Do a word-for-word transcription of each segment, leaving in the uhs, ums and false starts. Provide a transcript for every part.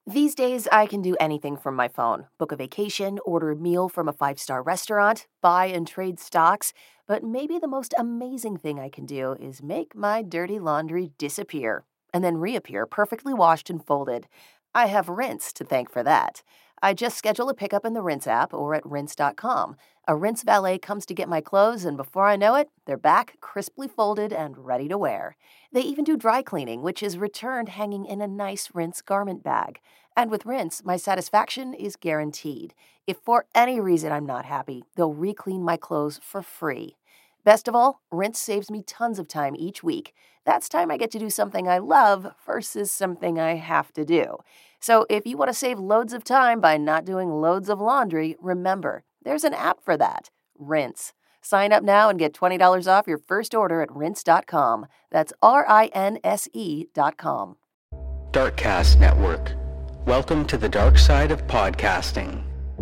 These days, I can do anything from my phone. Book a vacation, order a meal from a five-star restaurant, buy and trade stocks. But maybe the most amazing thing I can do is make my dirty laundry disappear and then reappear perfectly washed and folded. I have Rinse to thank for that. I just schedule a pickup in the Rinse app or at rinse dot com. A Rinse valet comes to get my clothes, and before I know it, they're back, crisply folded and ready to wear. They even do dry cleaning, which is returned hanging in a nice Rinse garment bag. And with Rinse, my satisfaction is guaranteed. If for any reason I'm not happy, they'll re-clean my clothes for free. Best of all, Rinse saves me tons of time each week. That's time I get to do something I love versus something I have to do. So if you want to save loads of time by not doing loads of laundry, remember, there's an app for that, Rinse. Sign up now and get twenty dollars off your first order at rinse dot com. That's R I N S E dot com. Darkcast Network. Welcome to the dark side of podcasting.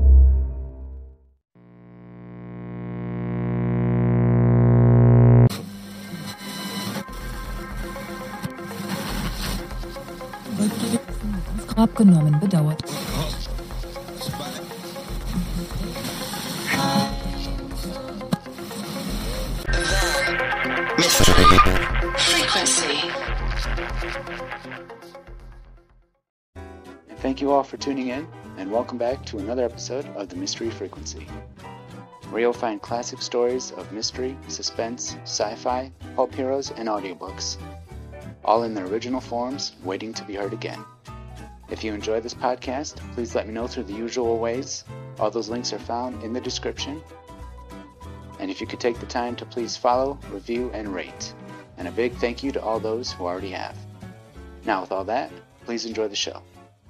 Abgenommen, bedauert. Mystery Frequency. Thank you all for tuning in, and welcome back to another episode of The Mystery Frequency, where you'll find classic stories of mystery, suspense, sci-fi, pulp heroes, and audiobooks, all in their original forms, waiting to be heard again. If you enjoy this podcast, please let me know through the usual ways. All those links are found in the description. And if you could take the time to please follow, review, and rate. And a big thank you to all those who already have. Now with all that, please enjoy the show.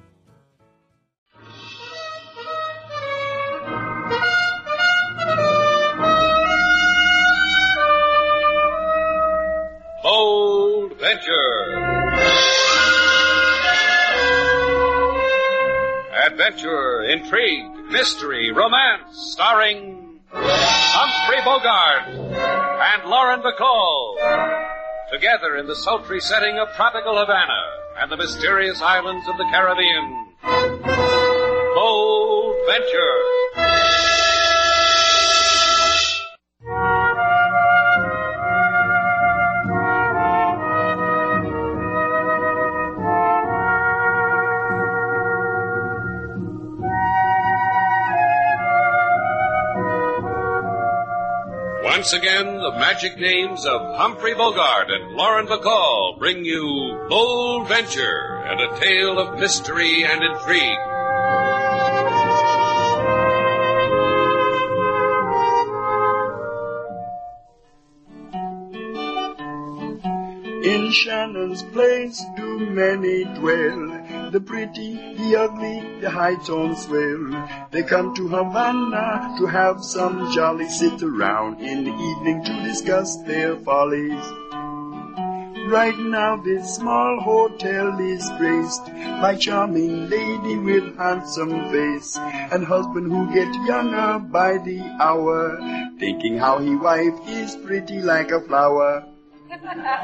Bold Venture. Adventure, intrigue, mystery, romance, starring Humphrey Bogart and Lauren Bacall. Together in the sultry setting of tropical Havana and the mysterious islands of the Caribbean. Bold Venture. Once again, the magic names of Humphrey Bogart and Lauren Bacall bring you Bold Venture and a tale of mystery and intrigue. In Shannon's place do many dwell, the pretty, the ugly, the high-toned swell. They come to Havana to have some jolly sit around in the evening to discuss their follies. Right now this small hotel is graced by charming lady with handsome face and husband who get younger by the hour, thinking how he wife is pretty like a flower. Oh,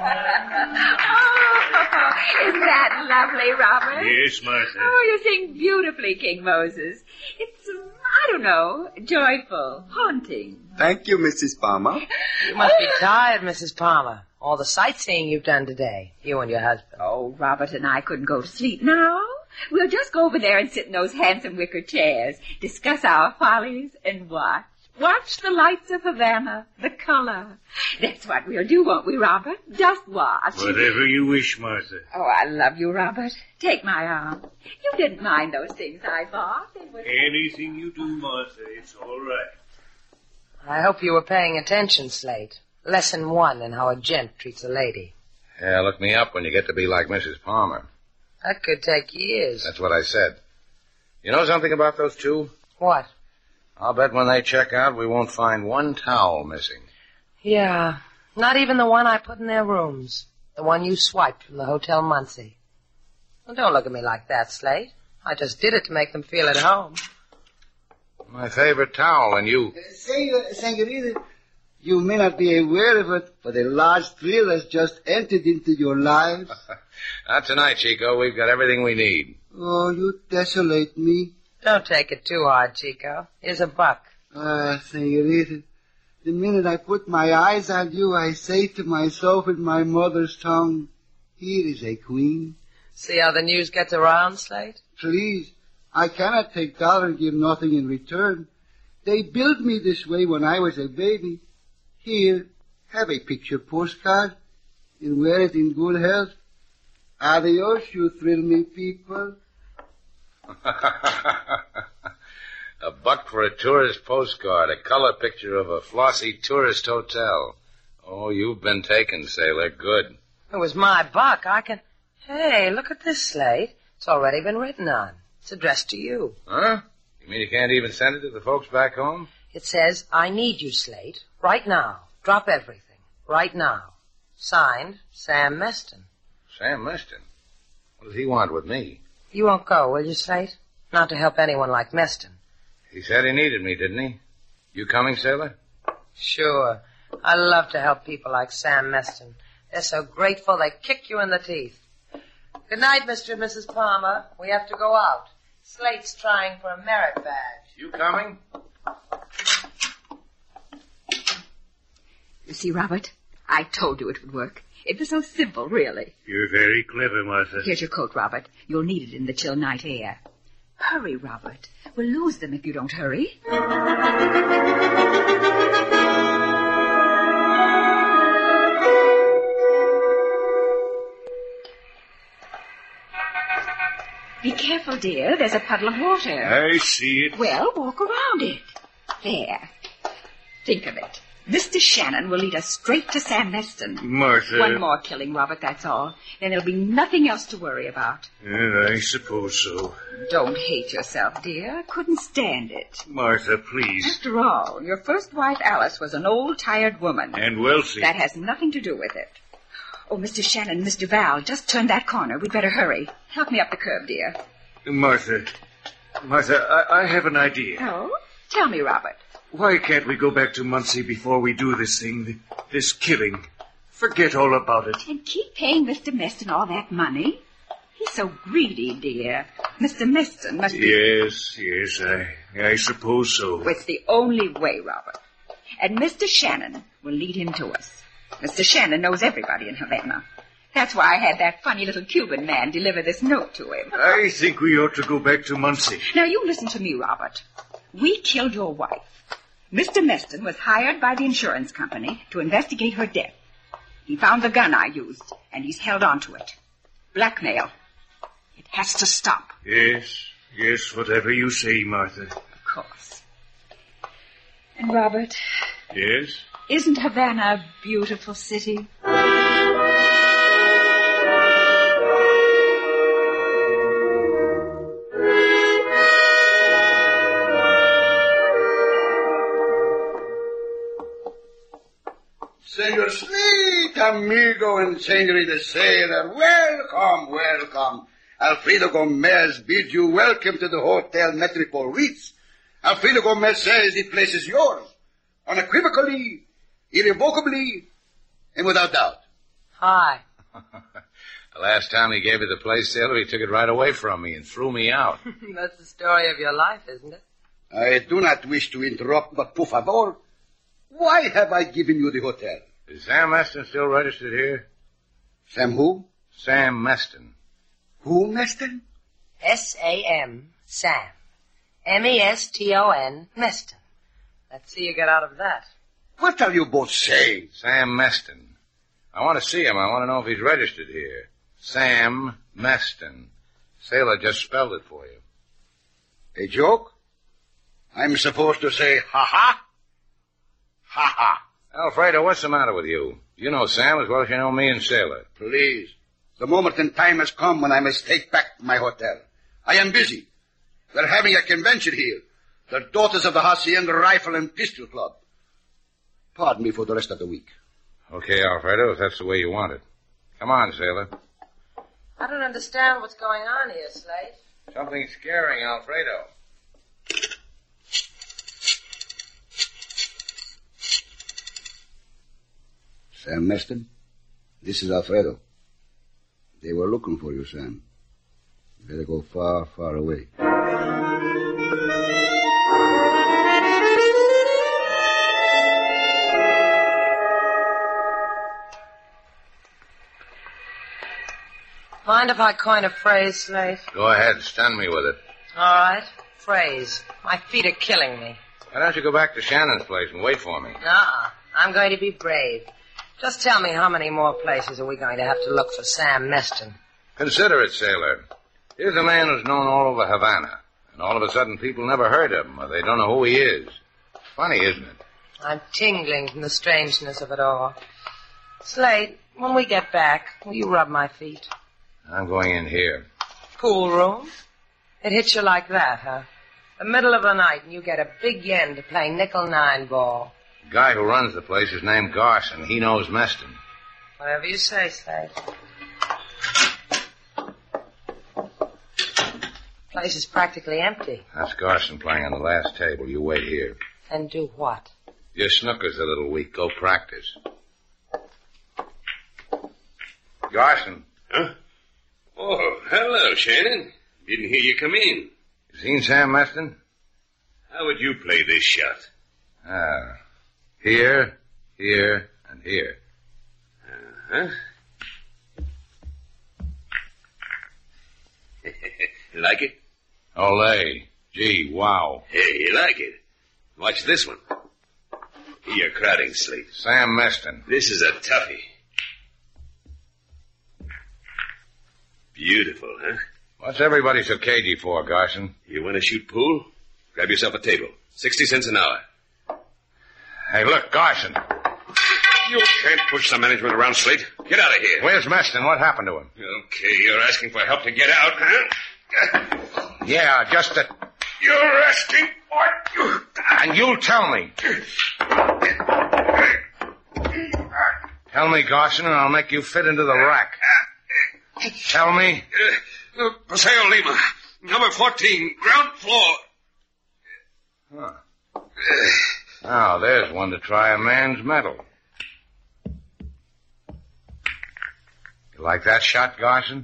isn't that lovely, Robert? Yes, Martha. Oh, you sing beautifully, King Moses. It's, um, I don't know, joyful, haunting. Thank you, Missus Palmer. You must be tired, Missus Palmer. All the sightseeing you've done today, you and your husband. Oh, Robert and I couldn't go to sleep now. We'll just go over there and sit in those handsome wicker chairs, discuss our follies, and watch. Watch the lights of Havana, the color. That's what we'll do, won't we, Robert? Just watch. Whatever you wish, Martha. Oh, I love you, Robert. Take my arm. You didn't mind those things I bought. They were... Anything you do, Martha, it's all right. I hope you were paying attention, Slate. Lesson one in how a gent treats a lady. Yeah, look me up when you get to be like Missus Palmer. That could take years. That's what I said. You know something about those two? What? I'll bet when they check out, we won't find one towel missing. Yeah, not even the one I put in their rooms. The one you swiped from the Hotel Muncie. Well, don't look at me like that, Slate. I just did it to make them feel at home. My favorite towel, and you... Uh, Senor, Senorita, you may not be aware of it, but a large thrill has just entered into your lives. Not tonight, Chico. We've got everything we need. Oh, you desolate me. Don't take it too hard, Chico. Here's a buck. Ah, senorita. The minute I put my eyes on you, I say to myself in my mother's tongue, here is a queen. See how the news gets around, Slate? Please, I cannot take dollar and give nothing in return. They built me this way when I was a baby. Here, have a picture postcard and wear it in good health. Adios, you thrill me people. A buck for a tourist postcard, a color picture of a flossy tourist hotel. Oh, you've been taken, sailor. Good. It was my buck. I can... Hey, look at this, Slate. It's already been written on. It's addressed to you. Huh? You mean you can't even send it to the folks back home? It says, I need you, Slate. Right now. Drop everything. Right now. Signed, Sam Meston. Sam Meston? What does he want with me? You won't go, will you, Slate? Not to help anyone like Meston. He said he needed me, didn't he? You coming, sailor? Sure. I love to help people like Sam Meston. They're so grateful they kick you in the teeth. Good night, Mister and Missus Palmer. We have to go out. Slate's trying for a merit badge. You coming? You see, Robert, I told you it would work. It was so simple, really. You're very clever, Martha. Here's your coat, Robert. You'll need it in the chill night air. Hurry, Robert. We'll lose them if you don't hurry. Be careful, dear. There's a puddle of water. I see it. Well, walk around it. There. Think of it. Mister Shannon will lead us straight to Sam Meston. Martha. One more killing, Robert, that's all. Then there'll be nothing else to worry about. Yeah, I suppose so. Don't hate yourself, dear. Couldn't stand it. Martha, please. After all, your first wife, Alice, was an old, tired woman. And wealthy. That has nothing to do with it. Oh, Mister Shannon, Mister Val, just turn that corner. We'd better hurry. Help me up the curb, dear. Martha. Martha, I, I have an idea. Oh? Tell me, Robert. Why can't we go back to Muncie before we do this thing, this killing? Forget all about it. And keep paying Mister Meston all that money? He's so greedy, dear. Mister Meston must be... Yes, yes, I, I suppose so. It's the only way, Robert. And Mister Shannon will lead him to us. Mister Shannon knows everybody in Havana. That's why I had that funny little Cuban man deliver this note to him. I think we ought to go back to Muncie. Now, you listen to me, Robert. We killed your wife. Mister Meston was hired by the insurance company to investigate her death. He found the gun I used, and he's held on to it. Blackmail. It has to stop. Yes, yes, whatever you say, Martha. Of course. And, Robert... Yes? Isn't Havana a beautiful city? Senor Slate, amigo and senorita sailor, welcome, welcome. Alfredo Gomez bids you welcome to the Hotel Metropole Ritz. Alfredo Gomez says the place is yours, unequivocally, irrevocably, and without doubt. Hi. The last time he gave me the place, sailor, he took it right away from me and threw me out. That's the story of your life, isn't it? I do not wish to interrupt, but por favor, why have I given you the hotel? Is Sam Meston still registered here? Sam who? Sam Meston. Who, Meston? S A M, Sam. M E S T O N, Meston. Let's see you get out of that. What are you both saying? Sam Meston. I want to see him. I want to know if he's registered here. Sam Meston. Sailor just spelled it for you. A joke? I'm supposed to say ha-ha? Ha-ha. Alfredo, what's the matter with you? You know Sam as well as you know me and Sailor. Please. The moment in time has come when I must take back my hotel. I am busy. We're having a convention here. The Daughters of the Hacienda Rifle and Pistol Club. Pardon me for the rest of the week. Okay, Alfredo, if that's the way you want it. Come on, Sailor. I don't understand what's going on here, Slate. Something scaring, Alfredo. Sam Meston, this is Alfredo. They were looking for you, Sam. Better go far, far away. Mind if I coin a phrase, Slate? Go ahead, stun me with it. All right. Phrase. My feet are killing me. Why don't you go back to Shannon's place and wait for me? Uh-uh. I'm going to be brave. Just tell me how many more places are we going to have to look for Sam Meston? Consider it, sailor. Here's a man who's known all over Havana, and all of a sudden people never heard of him, or they don't know who he is. Funny, isn't it? I'm tingling from the strangeness of it all. Slate, when we get back, will you rub my feet? I'm going in here. Pool room? It hits you like that, huh? The middle of the night, and you get a big yen to play nickel-nine ball. The guy who runs the place is named Garson. He knows Meston. Whatever you say, Slate. Place is practically empty. That's Garson playing on the last table. You wait here. And do what? Your snooker's a little weak. Go practice. Garson. Huh? Oh, hello, Shannon. Didn't hear you come in. You seen Sam Meston? How would you play this shot? Ah. Here, here, and here. Uh-huh. You like it? Olé. Gee, wow. Hey, you like it? Watch this one. You're crowding, Slate. Sam Meston. This is a toughie. Beautiful, huh? What's everybody so cagey for, Garson? You want to shoot pool? Grab yourself a table. Sixty cents an hour. Hey, look, Garson. You can't push the management around, Slate. Get out of here. Where's Meston? What happened to him? Okay, you're asking for help to get out, huh? Yeah, just that. You're asking for it. And you'll tell me. Tell me, Garson, and I'll make you fit into the rack. Tell me. Uh, uh, Paseo Lima, number fourteen, ground floor. Huh. Now, there's one to try a man's mettle. You like that shot, Garson?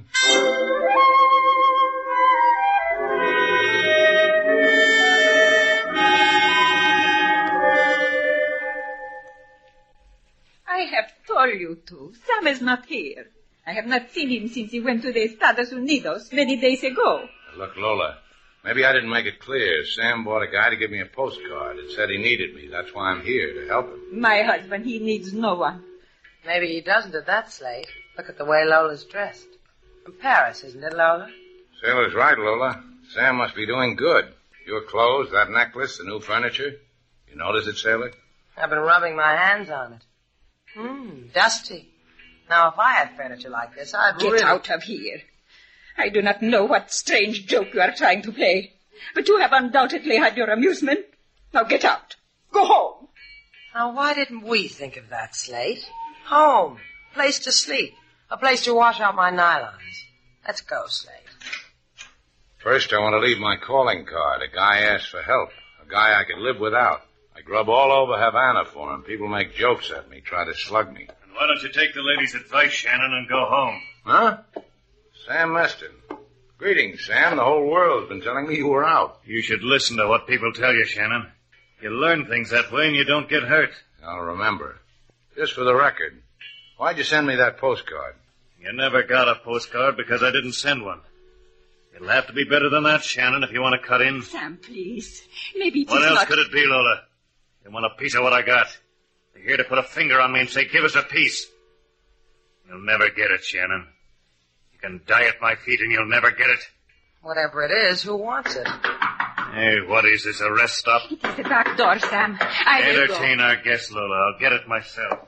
I have told you to. Sam is not here. I have not seen him since he went to the Estados Unidos many days ago. Look, Lola, maybe I didn't make it clear. Sam bought a guy to give me a postcard. It said he needed me. That's why I'm here, to help him. My husband, he needs no one. Maybe he doesn't at that, Slate. Look at the way Lola's dressed. From Paris, isn't it, Lola? Sailor's right, Lola. Sam must be doing good. Your clothes, that necklace, the new furniture. You notice it, Sailor? I've been rubbing my hands on it. Hmm, dusty. Now, if I had furniture like this, I'd Get really... out of here. I do not know what strange joke you are trying to play, but you have undoubtedly had your amusement. Now get out. Go home. Now, why didn't we think of that, Slate? Home. Place to sleep. A place to wash out my nylons. Let's go, Slate. First, I want to leave my calling card. A guy asked for help. A guy I could live without. I grub all over Havana for him. People make jokes at me, try to slug me. Why don't you take the lady's advice, Shannon, and go home? Huh? Sam Meston. Greetings, Sam. The whole world's been telling me you were out. You should listen to what people tell you, Shannon. You learn things that way and you don't get hurt. I'll remember. Just for the record, why'd you send me that postcard? You never got a postcard because I didn't send one. It'll have to be better than that, Shannon, if you want to cut in. Sam, please. Maybe it What is else not... could it be, Lola? You want a piece of what I got? You're here to put a finger on me and say, give us a piece. You'll never get it, Shannon. You can die at my feet and you'll never get it. Whatever it is, who wants it? Hey, what is this, a rest stop? It is the back door, Sam. I will Entertain go. our guest, Lola. I'll get it myself.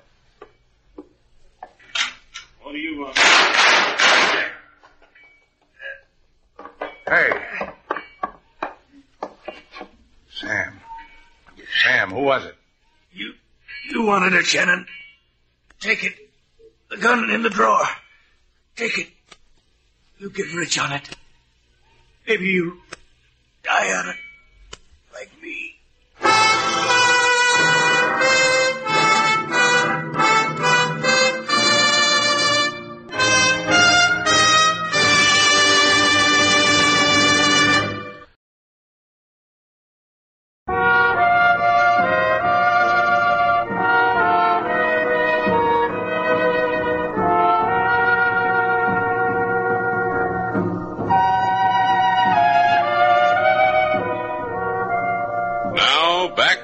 What do you want? Hey. Sam. Sam, who was it? You, you wanted it, Shannon. Take it. The gun in the drawer. Take it. You get rich on it. Maybe you die on it. Like me.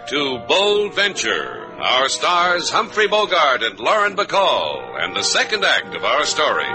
back to Bold Venture. Our stars Humphrey Bogart and Lauren Bacall, and the second act of our story.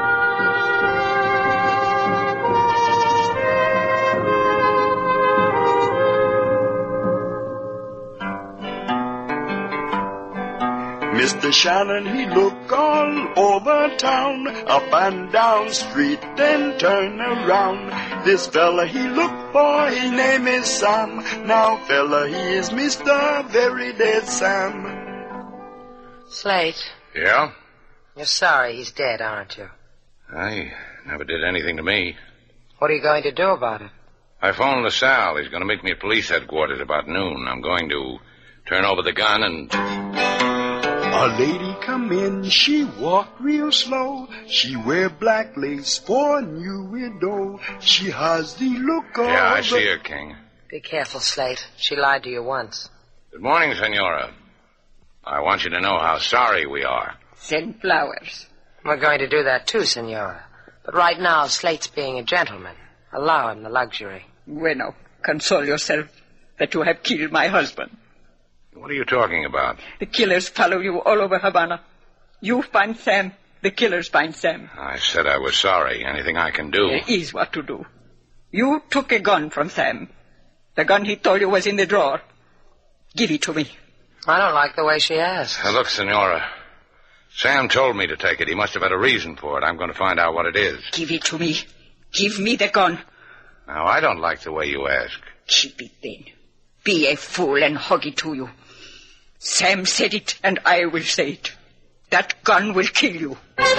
Mister Shannon, he look all over town, up and down street, then turn around. This fella he look for, his name is Sam. Now fella, he is Mister Very Dead Sam. Slate. Yeah? You're sorry he's dead, aren't you? I never did anything to me. What are you going to do about it? I phoned LaSalle. He's going to meet me at police headquarters about noon. I'm going to turn over the gun and... A lady come in, she walk real slow. She wear black lace for a new widow. She has the look of... Yeah, I see her, King. Be careful, Slate. She lied to you once. Good morning, Senora. I want you to know how sorry we are. Send flowers. We're going to do that too, Senora. But right now, Slate's being a gentleman. Allow him the luxury. Bueno, console yourself that you have killed my husband. What are you talking about? The killers follow you all over Havana. You find Sam. The killers find Sam. I said I was sorry. Anything I can do. There is what to do. You took a gun from Sam. The gun he told you was in the drawer. Give it to me. I don't like the way she asks. Now, look, Senora. Sam told me to take it. He must have had a reason for it. I'm going to find out what it is. Give it to me. Give me the gun. Now, I don't like the way you ask. Keep it then. Be a fool and hug it to you. Sam said it, and I will say it. That gun will kill you.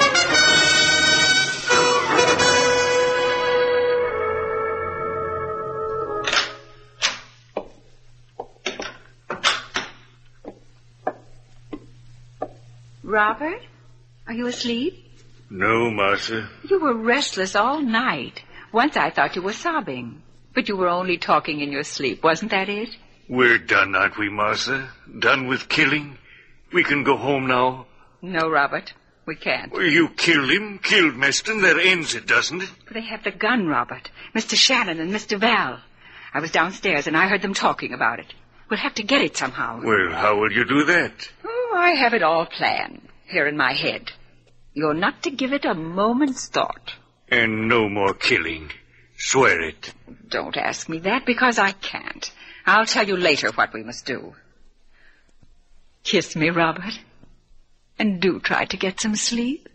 Robert, are you asleep? No, Martha. You were restless all night. Once I thought you were sobbing. But you were only talking in your sleep, wasn't that it? We're done, aren't we, Martha? Done with killing? We can go home now? No, Robert, we can't. Well, you killed him, killed Meston. That ends it, doesn't it? But they have the gun, Robert. Mister Shannon and Mister Val. I was downstairs and I heard them talking about it. We'll have to get it somehow. Well, how will you do that? Oh, I have it all planned, here in my head. You're not to give it a moment's thought. And no more killing. Swear it. Don't ask me that, because I can't. I'll tell you later what we must do. Kiss me, Robert. And do try to get some sleep.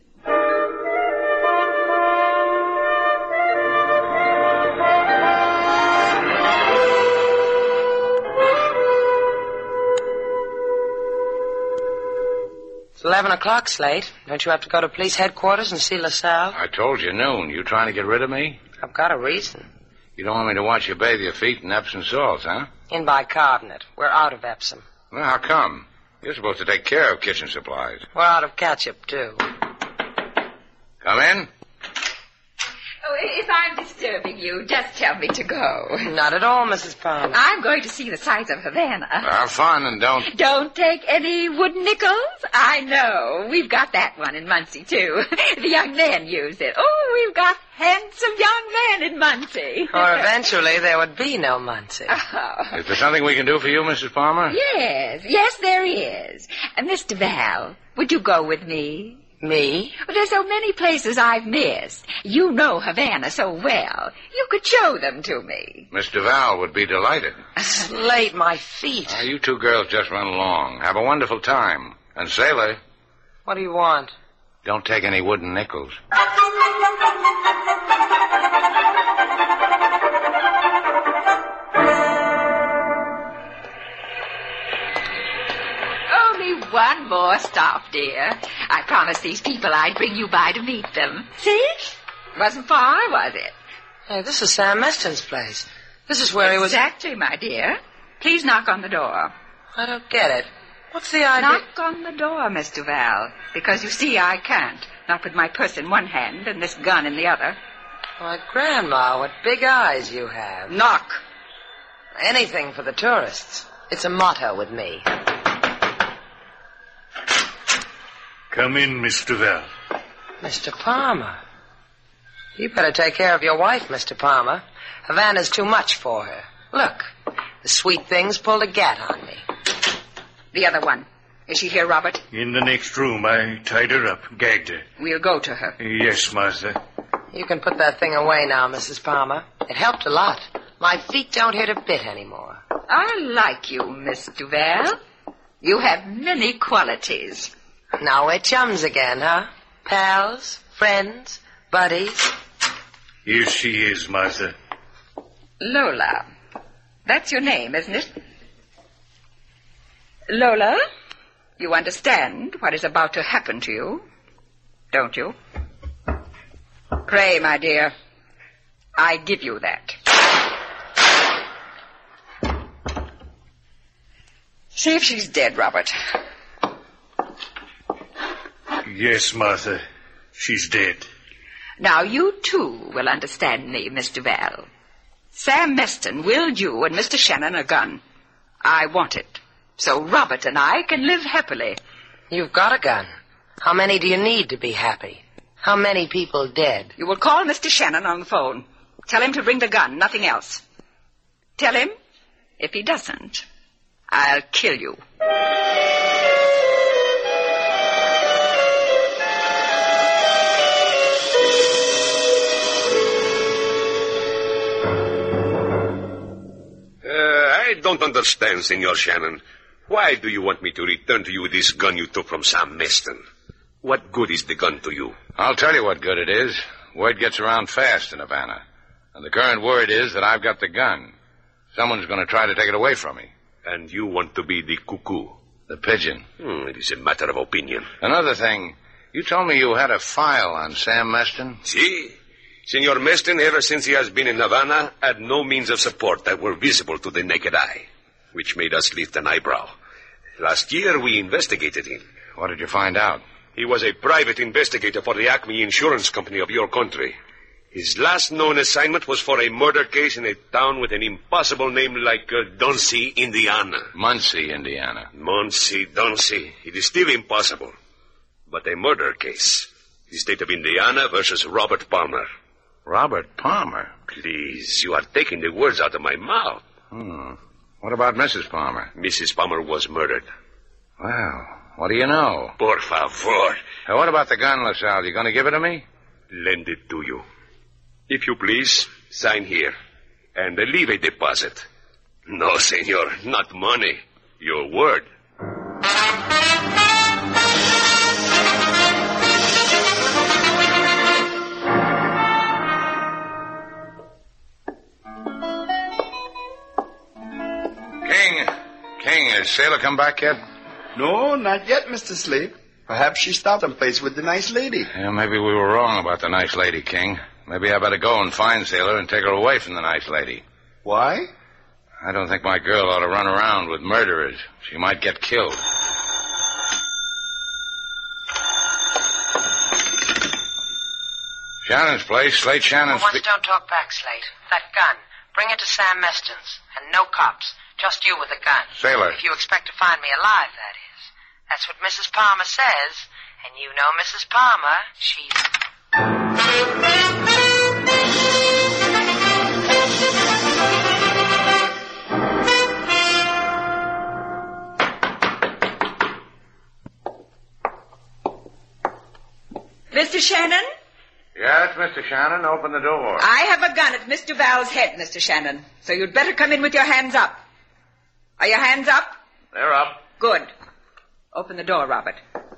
It's eleven o'clock, Slate. Don't you have to go to police headquarters and see LaSalle? I told you noon. You trying to get rid of me? I've got a reason. You don't want me to watch you bathe your feet in Epsom salts, huh? In bicarbonate. We're out of Epsom. Well, how come? You're supposed to take care of kitchen supplies. We're out of ketchup, too. Come in. Oh, if I'm disturbing you, just tell me to go. Not at all, Missus Palmer. I'm going to see the sights of Havana. Have fun and don't... Don't take any wooden nickels? I know. We've got that one in Muncie, too. The young men use it. Oh, we've got handsome young men in Muncie. Or eventually there would be no Muncie. Oh. Is there something we can do for you, Missus Palmer? Yes, yes, there is. Uh, Mister Val, would you go with me? Me? Well, there's so many places I've missed. You know Havana so well. You could show them to me. Mister Val would be delighted. Slate, my feet. Now, you two girls just run along. Have a wonderful time. And, sailor... What do you want? Don't take any wooden nickels. Only one more stop, dear. I promised these people I'd bring you by to meet them. See? Wasn't far, was it? Hey, this is Sam Meston's place. This is where he was... Exactly, my dear. Please knock on the door. I don't get it. What's the idea? Knock on the door, Mister Val. Because you see, I can't. Not with my purse in one hand and this gun in the other. Why, Grandma, what big eyes you have. Knock. Anything for the tourists. It's a motto with me. Come in, Mister Val. Mister Palmer. You better take care of your wife, Mister Palmer. Havana's too much for her. Look, The sweet things pulled a gat on me. The other one. Is she here, Robert? In the next room. I tied her up, gagged her. We'll go to her. Yes, Martha. You can put that thing away now, Missus Palmer. It helped a lot. My feet don't hurt a bit anymore. I like you, Miss Duval. You have many qualities. Now we're chums again, huh? Pals, friends, buddies. Here she is, Martha. Lola. That's your name, isn't it? Lola, you understand what is about to happen to you, don't you? Pray, my dear, I give you that. See if she's dead, Robert. Yes, Martha. She's dead. Now, you, too, will understand me, Miss Duval. Sam Meston willed you and Mister Shannon a gun. I want it, so Robert and I can live happily. You've got a gun. How many do you need to be happy? How many people dead? You will call Mister Shannon on the phone. Tell him to bring the gun, nothing else. Tell him, if he doesn't, I'll kill you. I don't understand, Senor Shannon. Why do you want me to return to you this gun you took from Sam Meston? What good is the gun to you? I'll tell you what good it is. Word gets around fast in Havana. And the current word is that I've got the gun. Someone's going to try to take it away from me. And you want to be the cuckoo? The pigeon. Hmm, it is a matter of opinion. Another thing, you told me you had a file on Sam Meston. See? Senor Meston, ever since he has been in Havana, had no means of support that were visible to the naked eye, which made us lift an eyebrow. Last year, we investigated him. What did you find out? He was a private investigator for the Acme Insurance Company of your country. His last known assignment was for a murder case in a town with an impossible name like uh, Duncy, Indiana. Muncie, Indiana. Muncie, Duncy. It is still impossible. But a murder case. The state of Indiana versus Robert Palmer. Robert Palmer? Please, you are taking the words out of my mouth. Hmm. What about Missus Palmer? Missus Palmer was murdered. Well, what do you know? Por favor. Now, what about the gun, LaSalle? You going to give it to me? Lend it to you. If you please, sign here. And leave a deposit. No, senor, not money. Your word. King, King, has Sailor come back yet? No, not yet, Mister Slade. Perhaps she stopped someplace with the nice lady. Yeah, maybe we were wrong about the nice lady, King. Maybe I better go and find Sailor and take her away from the nice lady. Why? I don't think my girl ought to run around with murderers. She might get killed. Shannon's place, Slate Shannon's... For once, don't talk back, Slate. That gun. Bring it to Sam Meston's. And no cops. Just you with a gun. Sailor. If you expect to find me alive, that is. That's what Missus Palmer says. And you know Missus Palmer. She's... Mister Shannon? Yes, Mister Shannon, open the door. I have a gun at Miss Duval's head, Mister Shannon. So you'd better come in with your hands up. Are your hands up? They're up. Good. Open the door, Robert.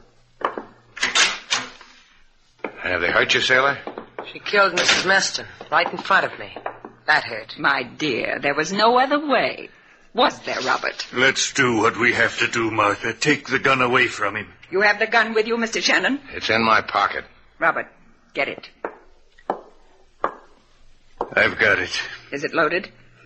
Have they hurt you, Sailor? She killed Missus Meston right in front of me. That hurt. My dear, there was no other way. Was there, Robert? Let's do what we have to do, Martha. Take the gun away from him. You have the gun with you, Mister Shannon? It's in my pocket. Robert, get it. I've got it. Is it loaded?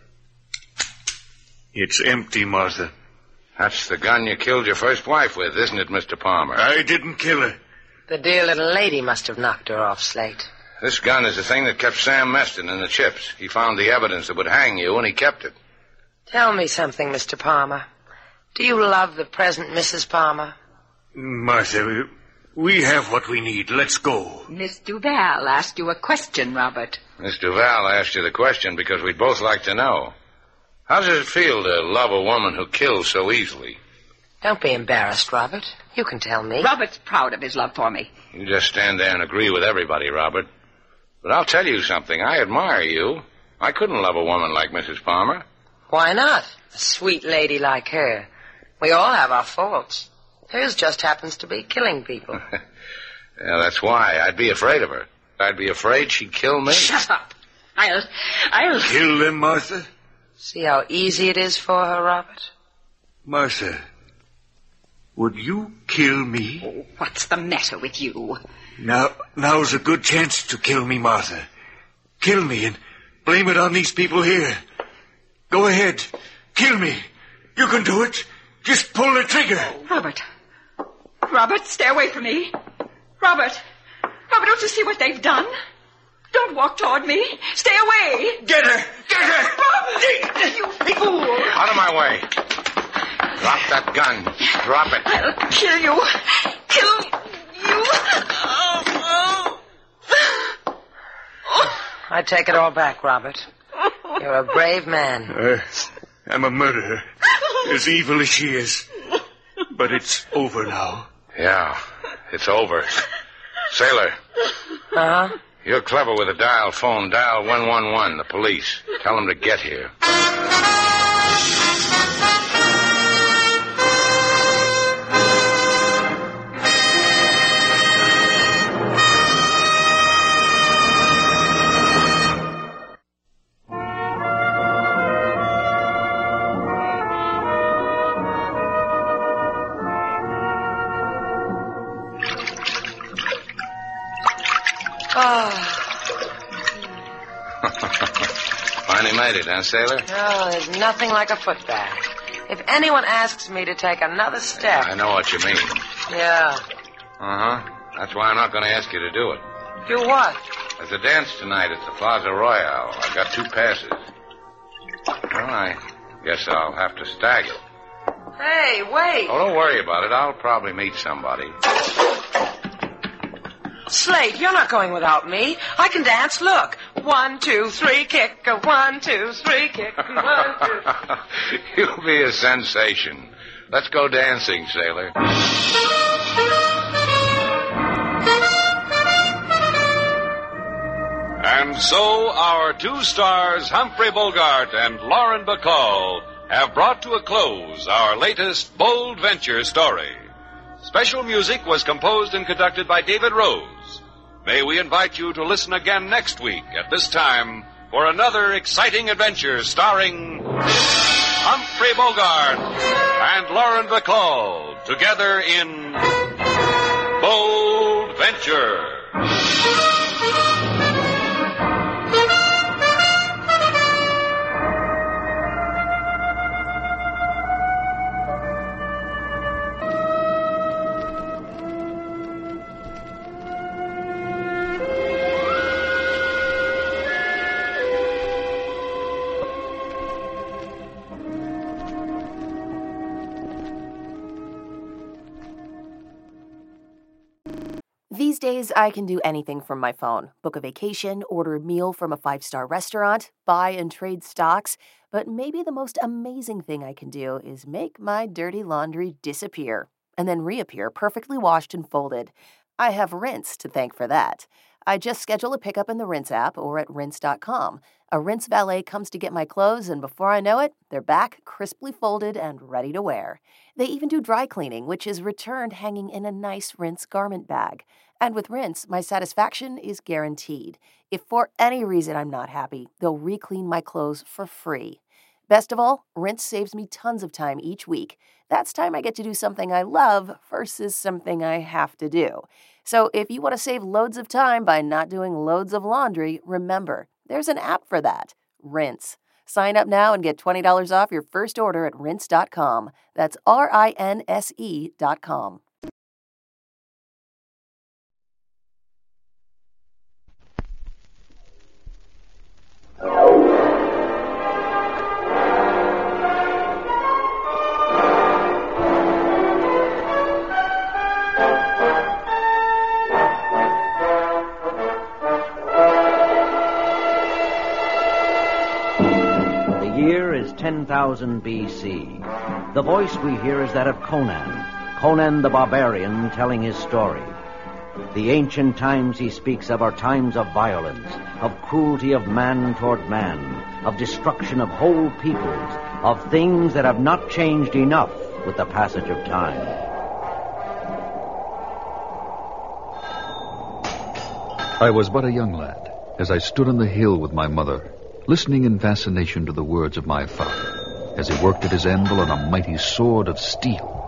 It's empty, Martha. That's the gun you killed your first wife with, isn't it, Mister Palmer? I didn't kill her. The dear little lady must have knocked her off, Slate. This gun is the thing that kept Sam Meston in the chips. He found the evidence that would hang you, and he kept it. Tell me something, Mister Palmer. Do you love the present Missus Palmer? Martha, we have what we need. Let's go. Miss Duval asked you a question, Robert. Miss Duval asked you the question because we'd both like to know. How does it feel to love a woman who kills so easily? Don't be embarrassed, Robert. You can tell me. Robert's proud of his love for me. You just stand there and agree with everybody, Robert. But I'll tell you something. I admire you. I couldn't love a woman like Missus Palmer. Why not? A sweet lady like her. We all have our faults. Hers just happens to be killing people. Yeah, that's why. I'd be afraid of her. I'd be afraid she'd kill me. Shut up. I'll... I'll... Kill them, Martha? See how easy it is for her, Robert? Martha, would you kill me? Oh, what's the matter with you? Now, now's a good chance to kill me, Martha. Kill me and blame it on these people here. Go ahead. Kill me. You can do it. Just pull the trigger. Robert. Robert, stay away from me. Robert. Robert, don't you see what they've done? Don't walk toward me. Stay away. Get her. Get her. Robert, you fool. Out of my way. Drop that gun. Drop it. I'll kill you. Kill you. Oh, oh. I take it all back, Robert. You're a brave man. Uh, I'm a murderer. As evil as she is. But it's over now. Yeah, it's over. Sailor. Uh-huh. You're clever with a dial phone. Dial one one one, the police. Tell them to get here. Finally made it, huh, Sailor? No, there's nothing like a foot bath. If anyone asks me to take another step... I know what you mean. Yeah. Uh-huh. That's why I'm not going to ask you to do it. Do what? There's a dance tonight at the Plaza Royale. I've got two passes. Well, I guess I'll have to stagger. Hey, wait. Oh, don't worry about it. I'll probably meet somebody. Slate, you're not going without me. I can dance. Look. One, two, three, kick. A one, two, three, kick. One, two. You'll be a sensation. Let's go dancing, Sailor. And so our two stars, Humphrey Bogart and Lauren Bacall, have brought to a close our latest bold venture story. Special music was composed and conducted by David Rose. May we invite you to listen again next week at this time for another exciting adventure starring Humphrey Bogart and Lauren Bacall together in Bold Venture. These days, I can do anything from my phone. Book a vacation, order a meal from a five-star restaurant, buy and trade stocks. But maybe the most amazing thing I can do is make my dirty laundry disappear and then reappear perfectly washed and folded. I have Rinse to thank for that. I just schedule a pickup in the Rinse app or at rinse dot com. A Rinse valet comes to get my clothes, and before I know it, they're back, crisply folded and ready to wear. They even do dry cleaning, which is returned hanging in a nice Rinse garment bag. And with Rinse, my satisfaction is guaranteed. If for any reason I'm not happy, they'll re-clean my clothes for free. Best of all, Rinse saves me tons of time each week. That's time I get to do something I love versus something I have to do. So if you want to save loads of time by not doing loads of laundry, remember, there's an app for that, Rinse. Sign up now and get twenty dollars off your first order at rinse dot com. That's R I N S E dot com. year is ten thousand B C. The voice we hear is that of Conan, Conan the Barbarian telling his story. The ancient times he speaks of are times of violence, of cruelty of man toward man, of destruction of whole peoples, of things that have not changed enough with the passage of time. I was but a young lad as I stood on the hill with my mother, listening in fascination to the words of my father as he worked at his anvil on a mighty sword of steel.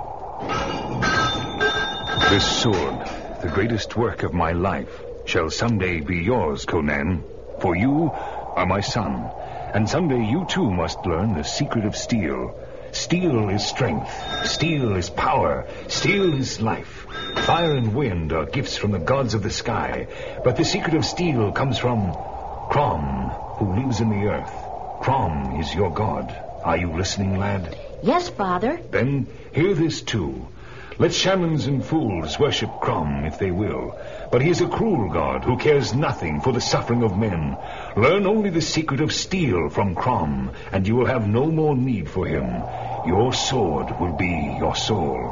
This sword, the greatest work of my life, shall someday be yours, Conan, for you are my son, and someday you too must learn the secret of steel. Steel is strength, steel is power, steel is life. Fire and wind are gifts from the gods of the sky, but the secret of steel comes from Crom, who lives in the earth. Crom is your god. Are you listening, lad? Yes, Father. Then hear this too. Let shamans and fools worship Crom if they will, but he is a cruel god who cares nothing for the suffering of men. Learn only the secret of steel from Crom, and you will have no more need for him. Your sword will be your soul.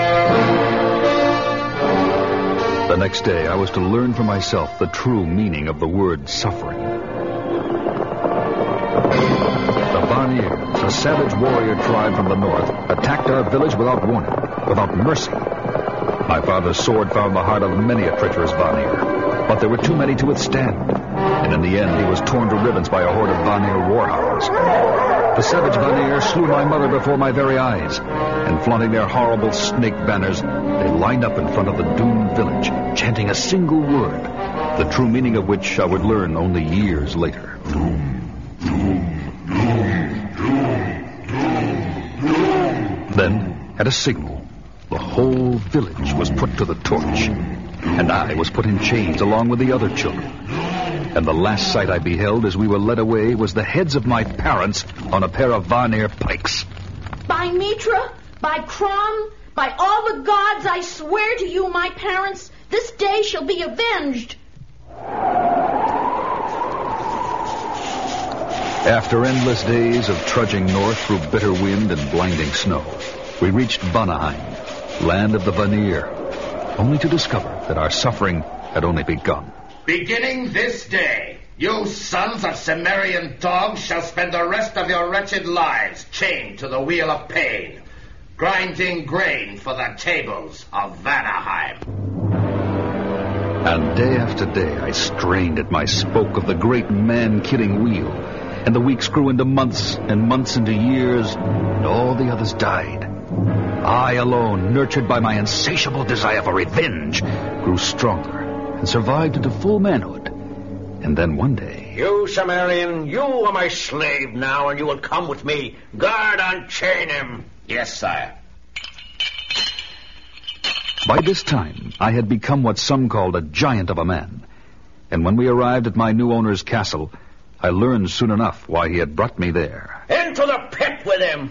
The next day, I was to learn for myself the true meaning of the word suffering. The Vanir, a savage warrior tribe from the north, attacked our village without warning, without mercy. My father's sword found the heart of many a treacherous Vanir, but there were too many to withstand, and in the end he was torn to ribbons by a horde of Vanir warhounds. The savage Vanir slew my mother before my very eyes, and flaunting their horrible snake banners, they lined up in front of the doomed village, chanting a single word, the true meaning of which I would learn only years later. Then, at a signal, the whole village was put to the torch, and I was put in chains along with the other children. And the last sight I beheld as we were led away was the heads of my parents on a pair of Vanir pikes. By Mitra, by Crom, by all the gods, I swear to you, my parents, this day shall be avenged. After endless days of trudging north through bitter wind and blinding snow, we reached Vanaheim, land of the Vanir, only to discover that our suffering had only begun. Beginning this day, you sons of Cimmerian dogs shall spend the rest of your wretched lives chained to the wheel of pain, grinding grain for the tables of Vanaheim. And day after day I strained at my spoke of the great man-killing wheel, and the weeks grew into months, and months into years, and all the others died. I alone, nurtured by my insatiable desire for revenge, grew stronger and survived into full manhood. And then one day... You, Cimmerian, you are my slave now, and you will come with me. Guard, unchain him. Yes, sire. By this time, I had become what some called a giant of a man. And when we arrived at my new owner's castle, I learned soon enough why he had brought me there. Into the pit with him.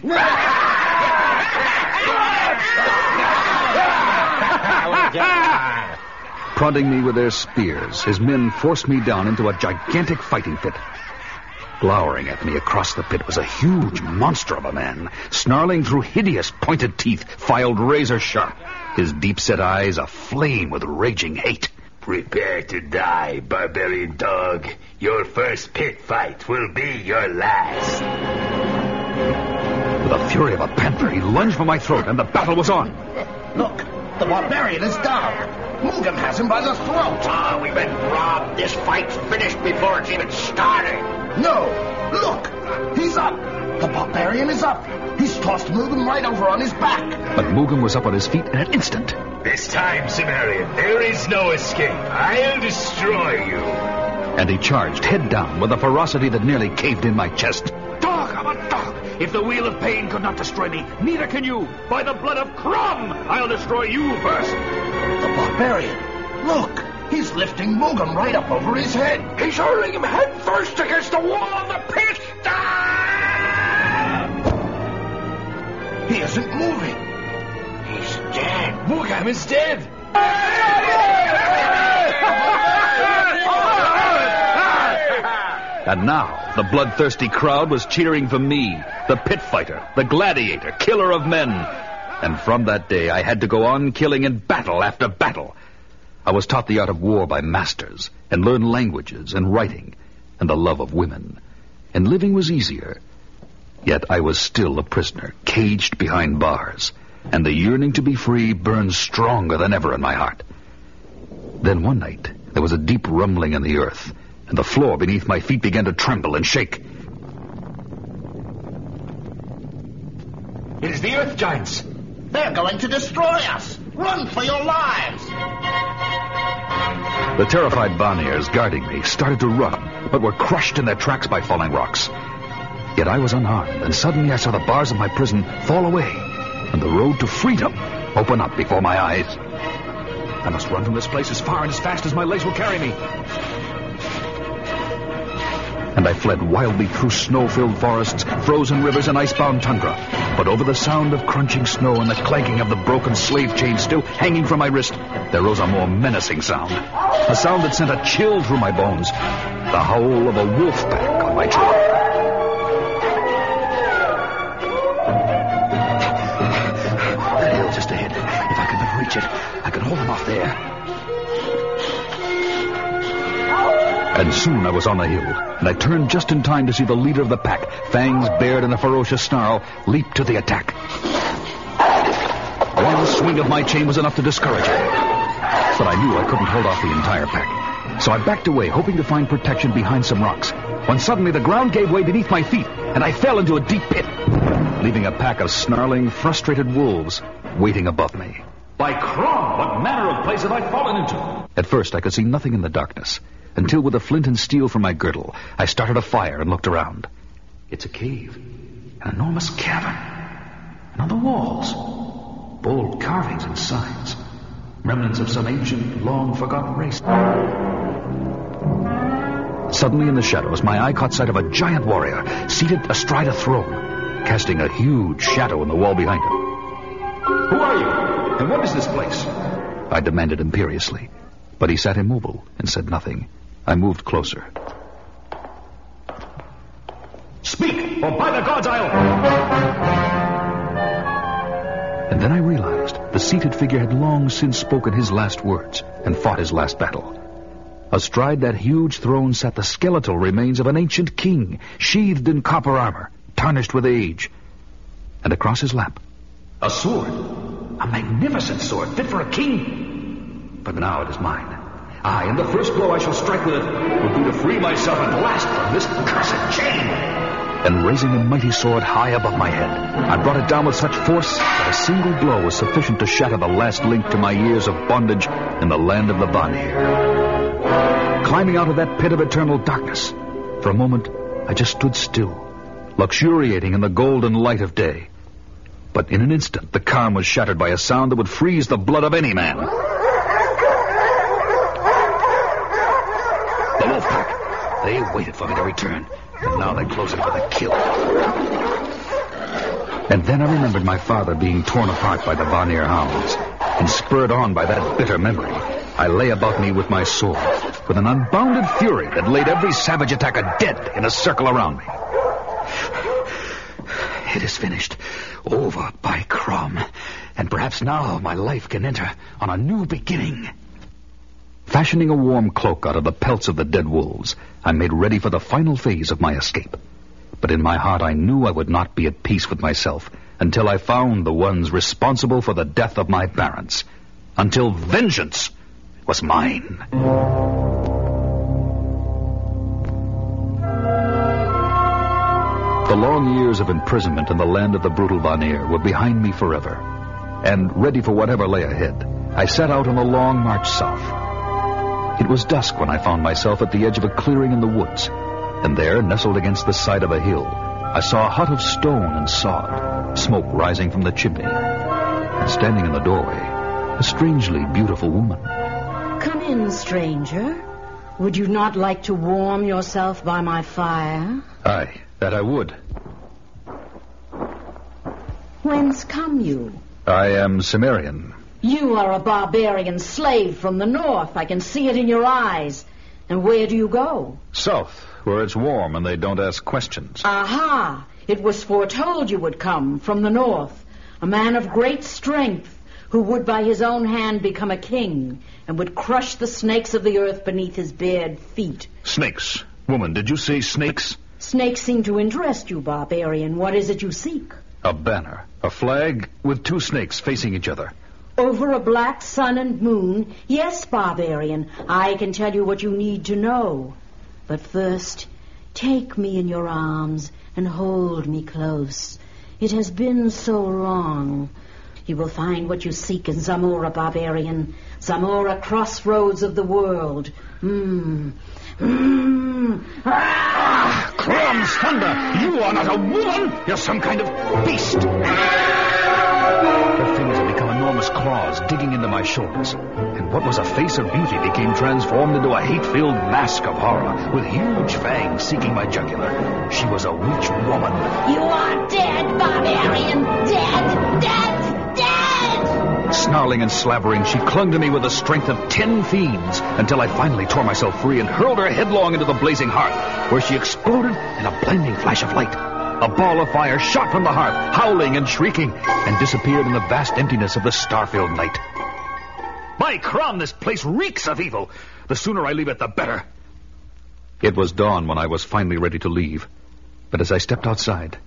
Prodding me with their spears, his men forced me down into a gigantic fighting pit. Glowering at me across the pit was a huge monster of a man, snarling through hideous pointed teeth, filed razor sharp, his deep-set eyes aflame with raging hate. Prepare to die, barbarian dog. Your first pit fight will be your last. With the fury of a panther, he lunged for my throat, and the battle was on. Look, the barbarian is down. Mugam has him by the throat. Ah, we've been robbed. This fight's finished before it's even started. No, look, he's up. The barbarian is up. He's tossed Mugam right over on his back. But Mugam was up on his feet in an instant. This time, Cimmerian, there is no escape. I'll destroy you. And he charged head down with a ferocity that nearly caved in my chest. Dog, I'm a dog. If the wheel of pain could not destroy me, neither can you. By the blood of Crom, I'll destroy you first. The barbarian, look, he's lifting Mugam right up over his head. He's hurling him head first against the wall of the pit. Ah! He isn't moving. He's dead. Mugam is dead. And now, the bloodthirsty crowd was cheering for me, the pit fighter, the gladiator, killer of men. And from that day, I had to go on killing in battle after battle. I was taught the art of war by masters, and learned languages and writing, and the love of women. And living was easier. Yet I was still a prisoner, caged behind bars, and the yearning to be free burned stronger than ever in my heart. Then one night, there was a deep rumbling in the earth, and the floor beneath my feet began to tremble and shake. It is the Earth Giants. They're going to destroy us. Run for your lives. The terrified Vanir guarding me started to run, but were crushed in their tracks by falling rocks. Yet I was unharmed, and suddenly I saw the bars of my prison fall away, and the road to freedom open up before my eyes. I must run from this place as far and as fast as my legs will carry me. And I fled wildly through snow-filled forests, frozen rivers, and icebound tundra. But over the sound of crunching snow and the clanking of the broken slave chain still hanging from my wrist, there rose a more menacing sound. A sound that sent a chill through my bones. The howl of a wolf pack on my trail. That hill just ahead. If I could but reach it, I could hold them off there. And soon I was on the hill, and I turned just in time to see the leader of the pack, fangs bared in a ferocious snarl, leap to the attack. One swing of my chain was enough to discourage him. But I knew I couldn't hold off the entire pack. So I backed away, hoping to find protection behind some rocks, when suddenly the ground gave way beneath my feet, and I fell into a deep pit, leaving a pack of snarling, frustrated wolves waiting above me. By Crom, what manner of place have I fallen into? At first I could see nothing in the darkness, until with a flint and steel from my girdle, I started a fire and looked around. It's a cave, an enormous cavern, and on the walls, bold carvings and signs, remnants of some ancient, long-forgotten race. Suddenly in the shadows, my eye caught sight of a giant warrior, seated astride a throne, casting a huge shadow in the wall behind him. Who are you, and what is this place? I demanded imperiously, but he sat immobile and said nothing. I moved closer. Speak, or by the gods I'll... And then I realized the seated figure had long since spoken his last words and fought his last battle. Astride that huge throne sat the skeletal remains of an ancient king, sheathed in copper armor, tarnished with age. And across his lap, a sword. A magnificent sword, fit for a king. But now it is mine. Aye, and the first blow I shall strike with it will be to free myself at last from this cursed chain. And raising the mighty sword high above my head, I brought it down with such force that a single blow was sufficient to shatter the last link to my years of bondage in the land of the Vanir. Climbing out of that pit of eternal darkness, for a moment I just stood still, luxuriating in the golden light of day. But in an instant, the calm was shattered by a sound that would freeze the blood of any man. The wolf pack. They waited for me to return, and now they close in for the kill. And then I remembered my father being torn apart by the Vanir hounds, and spurred on by that bitter memory, I lay about me with my sword, with an unbounded fury that laid every savage attacker dead in a circle around me. It is finished. Over by Crom. And perhaps now my life can enter on a new beginning. Fashioning a warm cloak out of the pelts of the dead wolves, I made ready for the final phase of my escape. But in my heart I knew I would not be at peace with myself until I found the ones responsible for the death of my parents. Until vengeance was mine. The long years of imprisonment in the land of the brutal Vanir were behind me forever. And ready for whatever lay ahead, I set out on a long march south. It was dusk when I found myself at the edge of a clearing in the woods, and there, nestled against the side of a hill, I saw a hut of stone and sod, smoke rising from the chimney, and standing in the doorway, a strangely beautiful woman. Come in, stranger. Would you not like to warm yourself by my fire? Aye, that I would. Whence come you? I am Cimmerian. You are a barbarian slave from the north. I can see it in your eyes. And where do you go? South, where it's warm and they don't ask questions. Aha! It was foretold you would come from the north, a man of great strength, who would by his own hand become a king, and would crush the snakes of the earth beneath his bared feet. Snakes? Woman, did you say snakes? Snakes seem to interest you, barbarian. What is it you seek? A banner, a flag with two snakes facing each other. Over a black sun and moon, yes, barbarian, I can tell you what you need to know. But first, take me in your arms and hold me close. It has been so long. You will find what you seek in Zamora, barbarian. Zamora, crossroads of the world. Mmm. Mmm. Ah! Crumbs, thunder! You are not a woman! You're some kind of beast! Her fingers had become enormous claws digging into my shoulders. And what was a face of beauty became transformed into a hate-filled mask of horror, with huge fangs seeking my jugular. She was a witch woman. You are dead, barbarian! Dead! Dead! Dead! Snarling and slavering, she clung to me with the strength of ten fiends, until I finally tore myself free and hurled her headlong into the blazing hearth, where she exploded in a blinding flash of light. A ball of fire shot from the hearth, howling and shrieking, and disappeared in the vast emptiness of the star-filled night. By crom, this place reeks of evil. The sooner I leave it, the better. It was dawn when I was finally ready to leave. But as I stepped outside...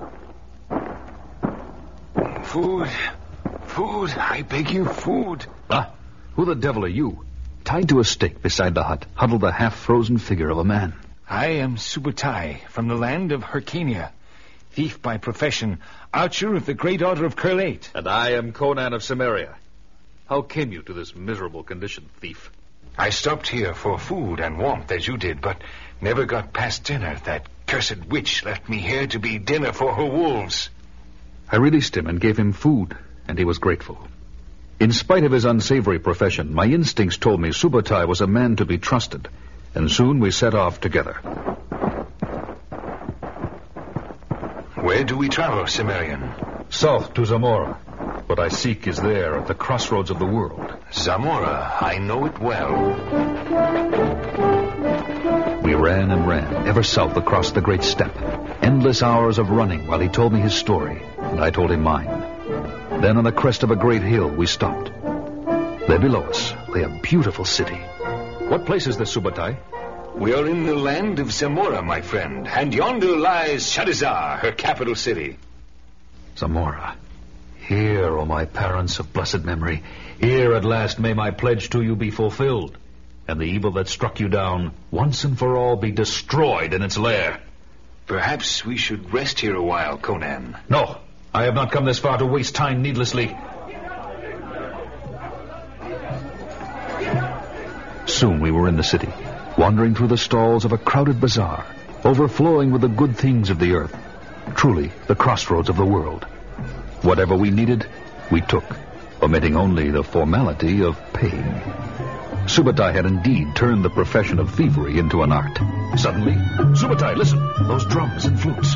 Food. Food. I beg you, food. Ah, who the devil are you? Tied to a stake beside the hut, huddled the half-frozen figure of a man. I am Subutai, from the land of Hyrcania. Thief by profession, archer of the great order of Curlate. And I am Conan of Samaria. How came you to this miserable condition, thief? I stopped here for food and warmth, as you did, but never got past dinner. That cursed witch left me here to be dinner for her wolves. I released him and gave him food, and he was grateful. In spite of his unsavory profession, my instincts told me Subutai was a man to be trusted, and soon we set off together. Where do we travel, Cimmerian? South to Zamora. What I seek is there at the crossroads of the world. Zamora, I know it well. We ran and ran, ever south across the great steppe. Endless hours of running while he told me his story, and I told him mine. Then on the crest of a great hill, we stopped. There below us lay a beautiful city. What place is this, Subutai? We are in the land of Zamora, my friend, and yonder lies Shadizar, her capital city. Zamora. Here, O my parents of blessed memory, here at last may my pledge to you be fulfilled, and the evil that struck you down, once and for all, be destroyed in its lair. Perhaps we should rest here a while, Conan. No, I have not come this far to waste time needlessly. Soon we were in the city, wandering through the stalls of a crowded bazaar, overflowing with the good things of the earth. Truly, the crossroads of the world. Whatever we needed, we took, omitting only the formality of paying. Subutai had indeed turned the profession of thievery into an art. Suddenly, Subutai, listen, those drums and flutes.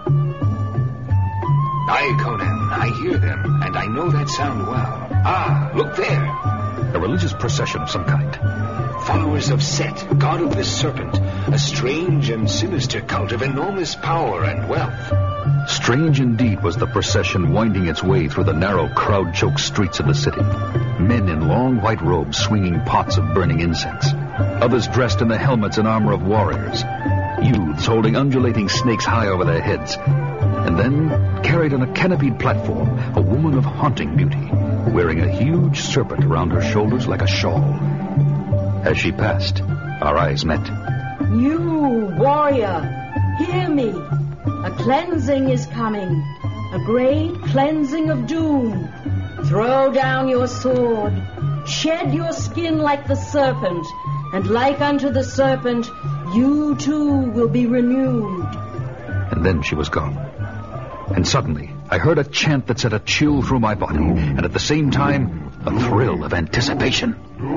Aye, Conan, I hear them, and I know that sound well. Ah, look there. A religious procession of some kind. Followers of Set, god of the serpent, a strange and sinister cult of enormous power and wealth. Strange indeed was the procession winding its way through the narrow, crowd-choked streets of the city. Men in long white robes swinging pots of burning incense. Others dressed in the helmets and armor of warriors. Youths holding undulating snakes high over their heads. And then, carried on a canopied platform, a woman of haunting beauty, wearing a huge serpent around her shoulders like a shawl. As she passed, our eyes met. You, warrior, hear me. A cleansing is coming, a great cleansing of doom. Throw down your sword, shed your skin like the serpent, and like unto the serpent, you too will be renewed. And then she was gone. And suddenly, I heard a chant that sent a chill through my body, and at the same time, a thrill of anticipation.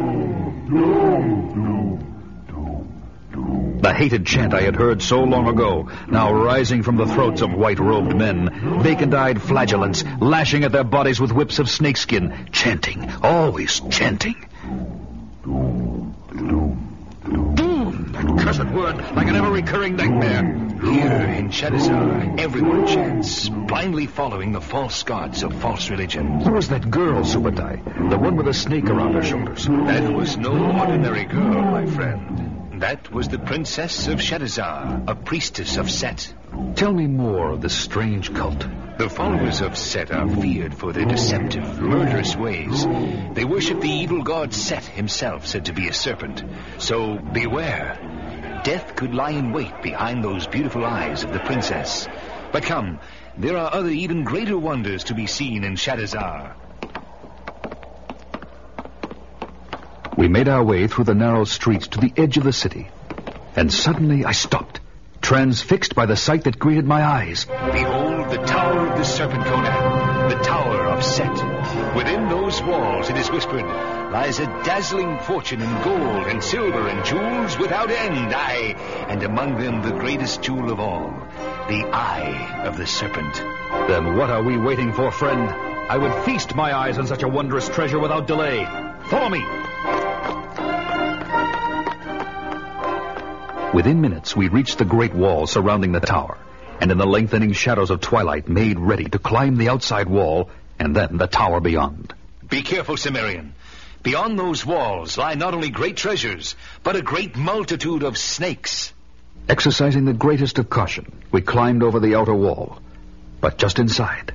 The hated chant I had heard so long ago, now rising from the throats of white-robed men, vacant-eyed flagellants, lashing at their bodies with whips of snakeskin, chanting, always chanting. Mm, that accursed word like an ever-recurring nightmare. Here in Shadizar, everyone chants, blindly following the false gods of false religion. Who was that girl, Subutai? The one with a snake around her shoulders. That was no ordinary girl, my friend. That was the princess of Shadizar, a priestess of Set. Tell me more of this strange cult. The followers of Set are feared for their deceptive, murderous ways. They worship the evil god Set himself, said to be a serpent. So beware. Death could lie in wait behind those beautiful eyes of the princess. But come, there are other even greater wonders to be seen in Shadizar. We made our way through the narrow streets to the edge of the city. And suddenly I stopped, transfixed by the sight that greeted my eyes. Behold the Tower of the Serpent, Conan, the Tower of Set. Within those walls, it is whispered, lies a dazzling fortune in gold and silver and jewels without end, aye, and among them the greatest jewel of all, the Eye of the Serpent. Then what are we waiting for, friend? I would feast my eyes on such a wondrous treasure without delay. Follow me. Within minutes, we reached the great wall surrounding the tower, and in the lengthening shadows of twilight made ready to climb the outside wall and then the tower beyond. Be careful, Cimmerian. Beyond those walls lie not only great treasures, but a great multitude of snakes. Exercising the greatest of caution, we climbed over the outer wall. But just inside...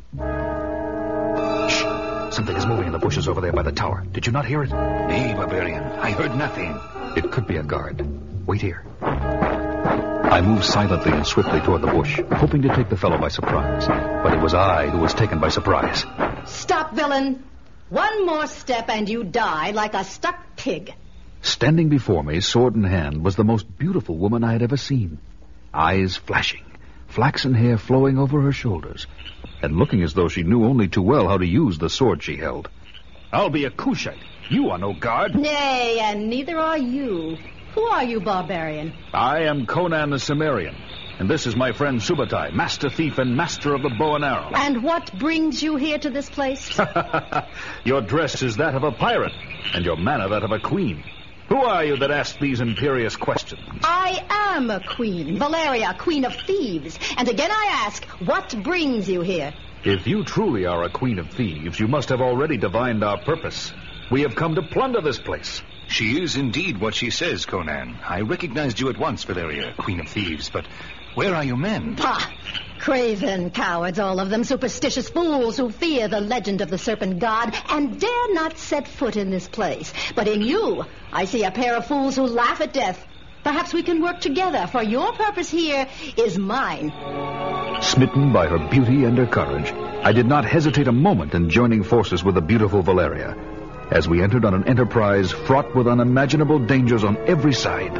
Shh! Something is moving in the bushes over there by the tower. Did you not hear it? Nay, barbarian, I heard nothing. It could be a guard. Wait here. I moved silently and swiftly toward the bush, hoping to take the fellow by surprise. But it was I who was taken by surprise. Stop, villain! One more step and you die like a stuck pig. Standing before me, sword in hand, was the most beautiful woman I had ever seen. Eyes flashing, flaxen hair flowing over her shoulders, and looking as though she knew only too well how to use the sword she held. I'll be a Kushite. You are no guard. Nay, and neither are you. Who are you, barbarian? I am Conan the Cimmerian, and this is my friend Subutai, master thief and master of the bow and arrow. And what brings you here to this place? Your dress is that of a pirate, and your manner that of a queen. Who are you that asks these imperious questions? I am a queen, Valeria, queen of thieves. And again I ask, what brings you here? If you truly are a queen of thieves, you must have already divined our purpose. We have come to plunder this place. She is indeed what she says, Conan. I recognized you at once, Valeria, Queen of Thieves, but where are your men? Pah! Craven cowards, all of them, superstitious fools who fear the legend of the serpent god and dare not set foot in this place. But in you, I see a pair of fools who laugh at death. Perhaps we can work together, for your purpose here is mine. Smitten by her beauty and her courage, I did not hesitate a moment in joining forces with the beautiful Valeria, as we entered on an enterprise fraught with unimaginable dangers on every side.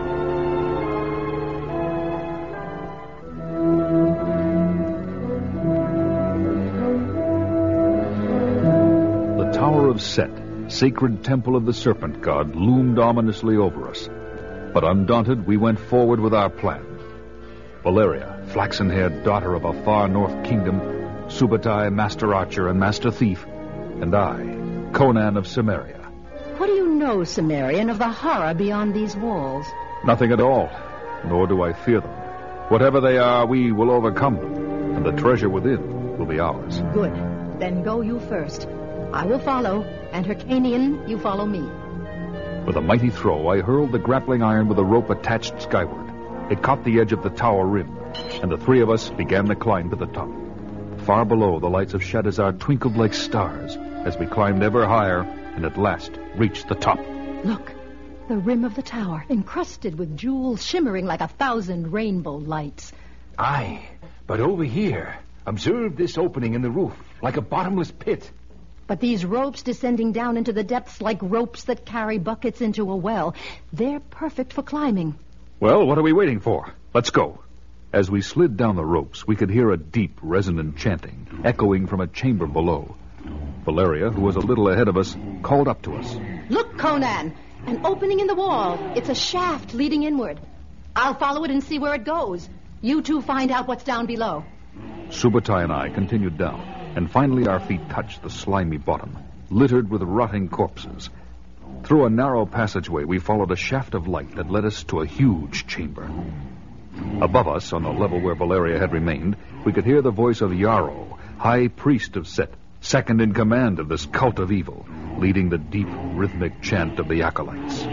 The Tower of Set, sacred temple of the serpent god, loomed ominously over us. But undaunted, we went forward with our plan. Valeria, flaxen-haired daughter of a far north kingdom, Subutai, master archer and master thief, and I, Conan of Cimmeria. What do you know, Cimmerian, of the horror beyond these walls? Nothing at all, nor do I fear them. Whatever they are, we will overcome them, and the treasure within will be ours. Good. Then go you first. I will follow, and Hyrcanian, you follow me. With a mighty throw, I hurled the grappling iron with a rope attached skyward. It caught the edge of the tower rim, and the three of us began the climb to the top. Far below, the lights of Shadizar twinkled like stars as we climbed ever higher and at last reached the top. Look, the rim of the tower, encrusted with jewels shimmering like a thousand rainbow lights. Aye, but over here, observe this opening in the roof, like a bottomless pit. But these ropes descending down into the depths like ropes that carry buckets into a well, they're perfect for climbing. Well, what are we waiting for? Let's go. As we slid down the ropes, we could hear a deep, resonant chanting, echoing from a chamber below. Valeria, who was a little ahead of us, called up to us. Look, Conan! An opening in the wall. It's a shaft leading inward. I'll follow it and see where it goes. You two find out what's down below. Subutai and I continued down, and finally our feet touched the slimy bottom, littered with rotting corpses. Through a narrow passageway, we followed a shaft of light that led us to a huge chamber. Above us, on the level where Valeria had remained, we could hear the voice of Yarrow, High Priest of Set, second in command of this cult of evil, leading the deep, rhythmic chant of the acolytes.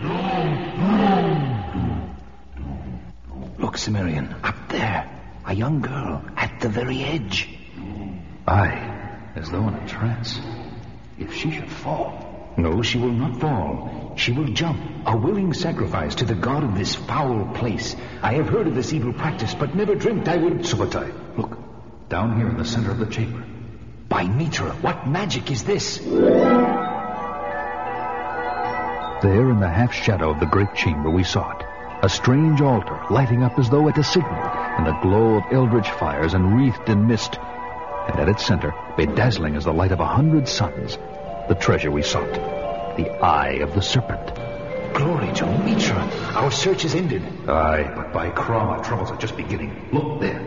Look, Cimmerian, up there. A young girl at the very edge. Aye, as though in a trance. If she should fall... No, she will not fall. She will jump, a willing sacrifice to the god of this foul place. I have heard of this evil practice, but never dreamt I would... Subutai, look, down here in the center of the chamber. By Mitra, what magic is this? There, in the half-shadow of the great chamber, we saw it. A strange altar, lighting up as though at a signal, in the glow of eldritch fires and wreathed in mist. And at its center, bedazzling as the light of a hundred suns, the treasure we sought, the Eye of the Serpent. Glory to Mitra! Our search is ended. Aye, but by Crom, our troubles are just beginning. Look there.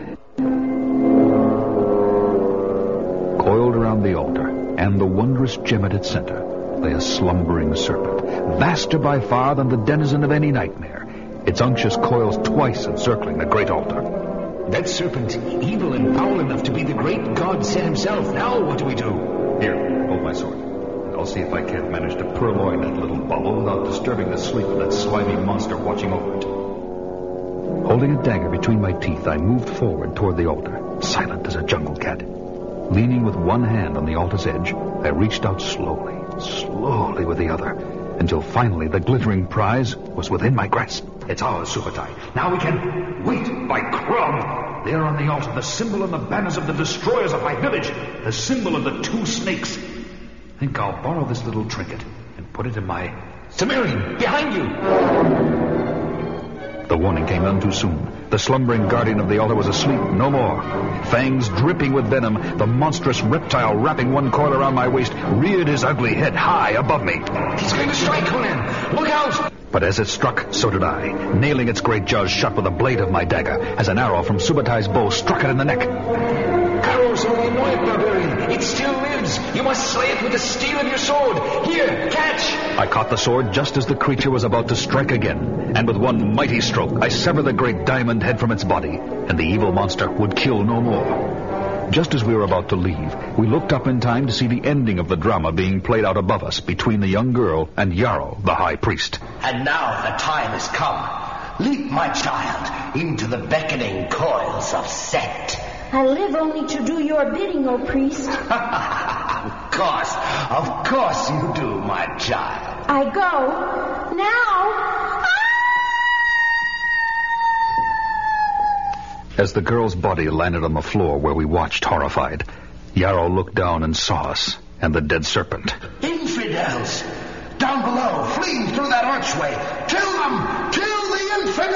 Coiled around the altar, and the wondrous gem at its center, lay a slumbering serpent, vaster by far than the denizen of any nightmare, its unctuous coils twice encircling the great altar. That serpent, evil and foul enough to be the great god Set himself. Now what do we do? Here, hold my sword. I'll see if I can't manage to purloin that little bubble without disturbing the sleep of that slimy monster watching over it. Holding a dagger between my teeth, I moved forward toward the altar, silent as a jungle cat. Leaning with one hand on the altar's edge, I reached out slowly, slowly with the other, until finally the glittering prize was within my grasp. It's ours, Subutai. Now we can... Wait, by Crom! There on the altar, the symbol and the banners of the destroyers of my village. The symbol of the two snakes. I think I'll borrow this little trinket and put it in my... Cimmerian, behind you! The warning came none too soon. The slumbering guardian of the altar was asleep no more. Fangs dripping with venom, the monstrous reptile wrapping one coil around my waist reared his ugly head high above me. He's going to strike, Conan! Look out! But as it struck, so did I, nailing its great jaws shut with the blade of my dagger, as an arrow from Subutai's bow struck it in the neck. Arrows only annoy it, barbarian. It still lives. You must slay it with the steel of your sword. Here, catch! I caught the sword just as the creature was about to strike again, and with one mighty stroke, I severed the great diamond head from its body, and the evil monster would kill no more. Just as we were about to leave, we looked up in time to see the ending of the drama being played out above us between the young girl and Yarrow, the High Priest. And now the time has come. Leap, my child, into the beckoning coils of Set. I live only to do your bidding, O priest. Of course, of course you do, my child. I go now. As the girl's body landed on the floor where we watched horrified, Yarrow looked down and saw us and the dead serpent. Infidels! Down below, fleeing through that archway. Kill them! Kill the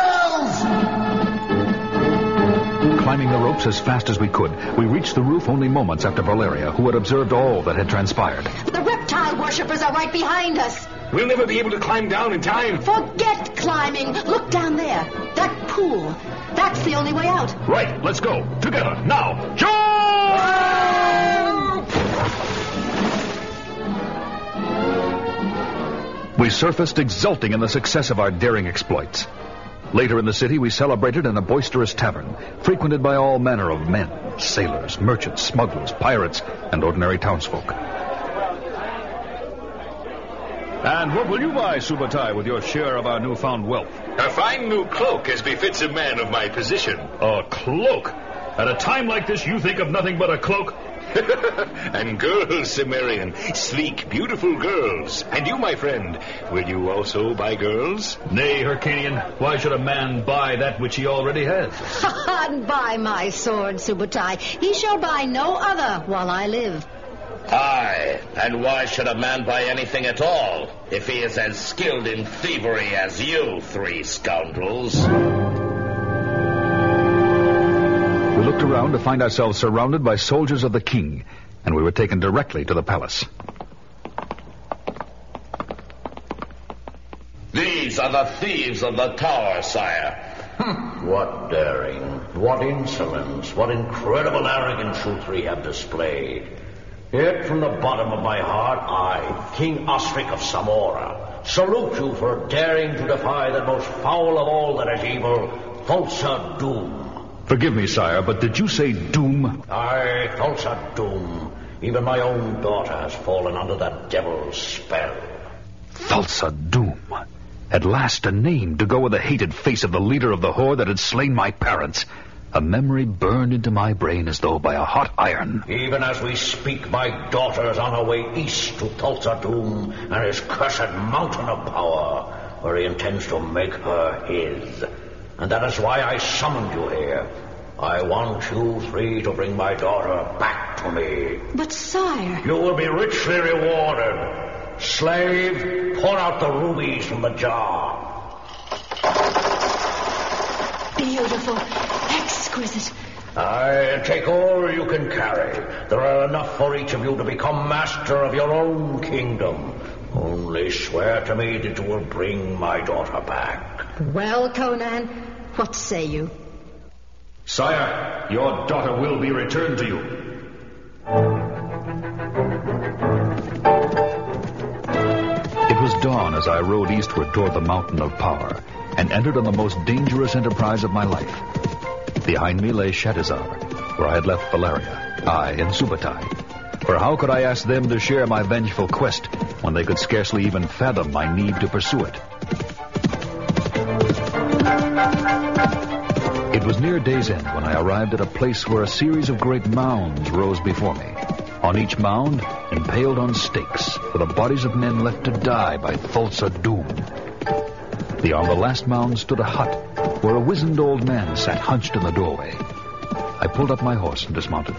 infidels! Climbing the ropes as fast as we could, we reached the roof only moments after Valeria, who had observed all that had transpired. The reptile worshippers are right behind us. We'll never be able to climb down in time. Forget climbing. Look down there. That pool. That's the only way out. Right, let's go. Together, now. Jump! We surfaced exulting in the success of our daring exploits. Later in the city, we celebrated in a boisterous tavern, frequented by all manner of men, sailors, merchants, smugglers, pirates, and ordinary townsfolk. And what will you buy, Subutai, with your share of our newfound wealth? A fine new cloak, as befits a man of my position. A cloak? At a time like this, you think of nothing but a cloak? And girls, Cimmerian. Sleek, beautiful girls. And you, my friend, will you also buy girls? Nay, Hyrcanian, why should a man buy that which he already has? Buy my sword, Subutai. He shall buy no other while I live. Aye, and why should a man buy anything at all if he is as skilled in thievery as you three scoundrels? We looked around to find ourselves surrounded by soldiers of the king, and we were taken directly to the palace. These are the thieves of the tower, sire. What daring, what insolence, what incredible arrogance you three have displayed. Yet from the bottom of my heart, I, King Osric of Samora, salute you for daring to defy that most foul of all that is evil, Thulsa Doom. Forgive me, sire, but did you say doom? Aye, Thulsa Doom. Even my own daughter has fallen under that devil's spell. Thulsa Doom. At last a name to go with the hated face of the leader of the horde that had slain my parents. A memory burned into my brain as though by a hot iron. Even as we speak, my daughter is on her way east to Thulsa Doom and his cursed mountain of power, where he intends to make her his. And that is why I summoned you here. I want you three to bring my daughter back to me. But, sire... You will be richly rewarded. Slave, pour out the rubies from the jar. Beautiful. Exquisite. Aye, take all you can carry. There are enough for each of you to become master of your own kingdom. Only swear to me that you will bring my daughter back. Well, Conan, what say you? Sire, your daughter will be returned to you. It was dawn as I rode eastward toward the mountain of power and entered on the most dangerous enterprise of my life. Behind me lay Shadizar, where I had left Valeria, I and Subutai. For how could I ask them to share my vengeful quest when they could scarcely even fathom my need to pursue it? It was near day's end when I arrived at a place where a series of great mounds rose before me. On each mound, impaled on stakes, were the bodies of men left to die by Thulsa Doom. Beyond the last mound stood a hut where a wizened old man sat hunched in the doorway. I pulled up my horse and dismounted.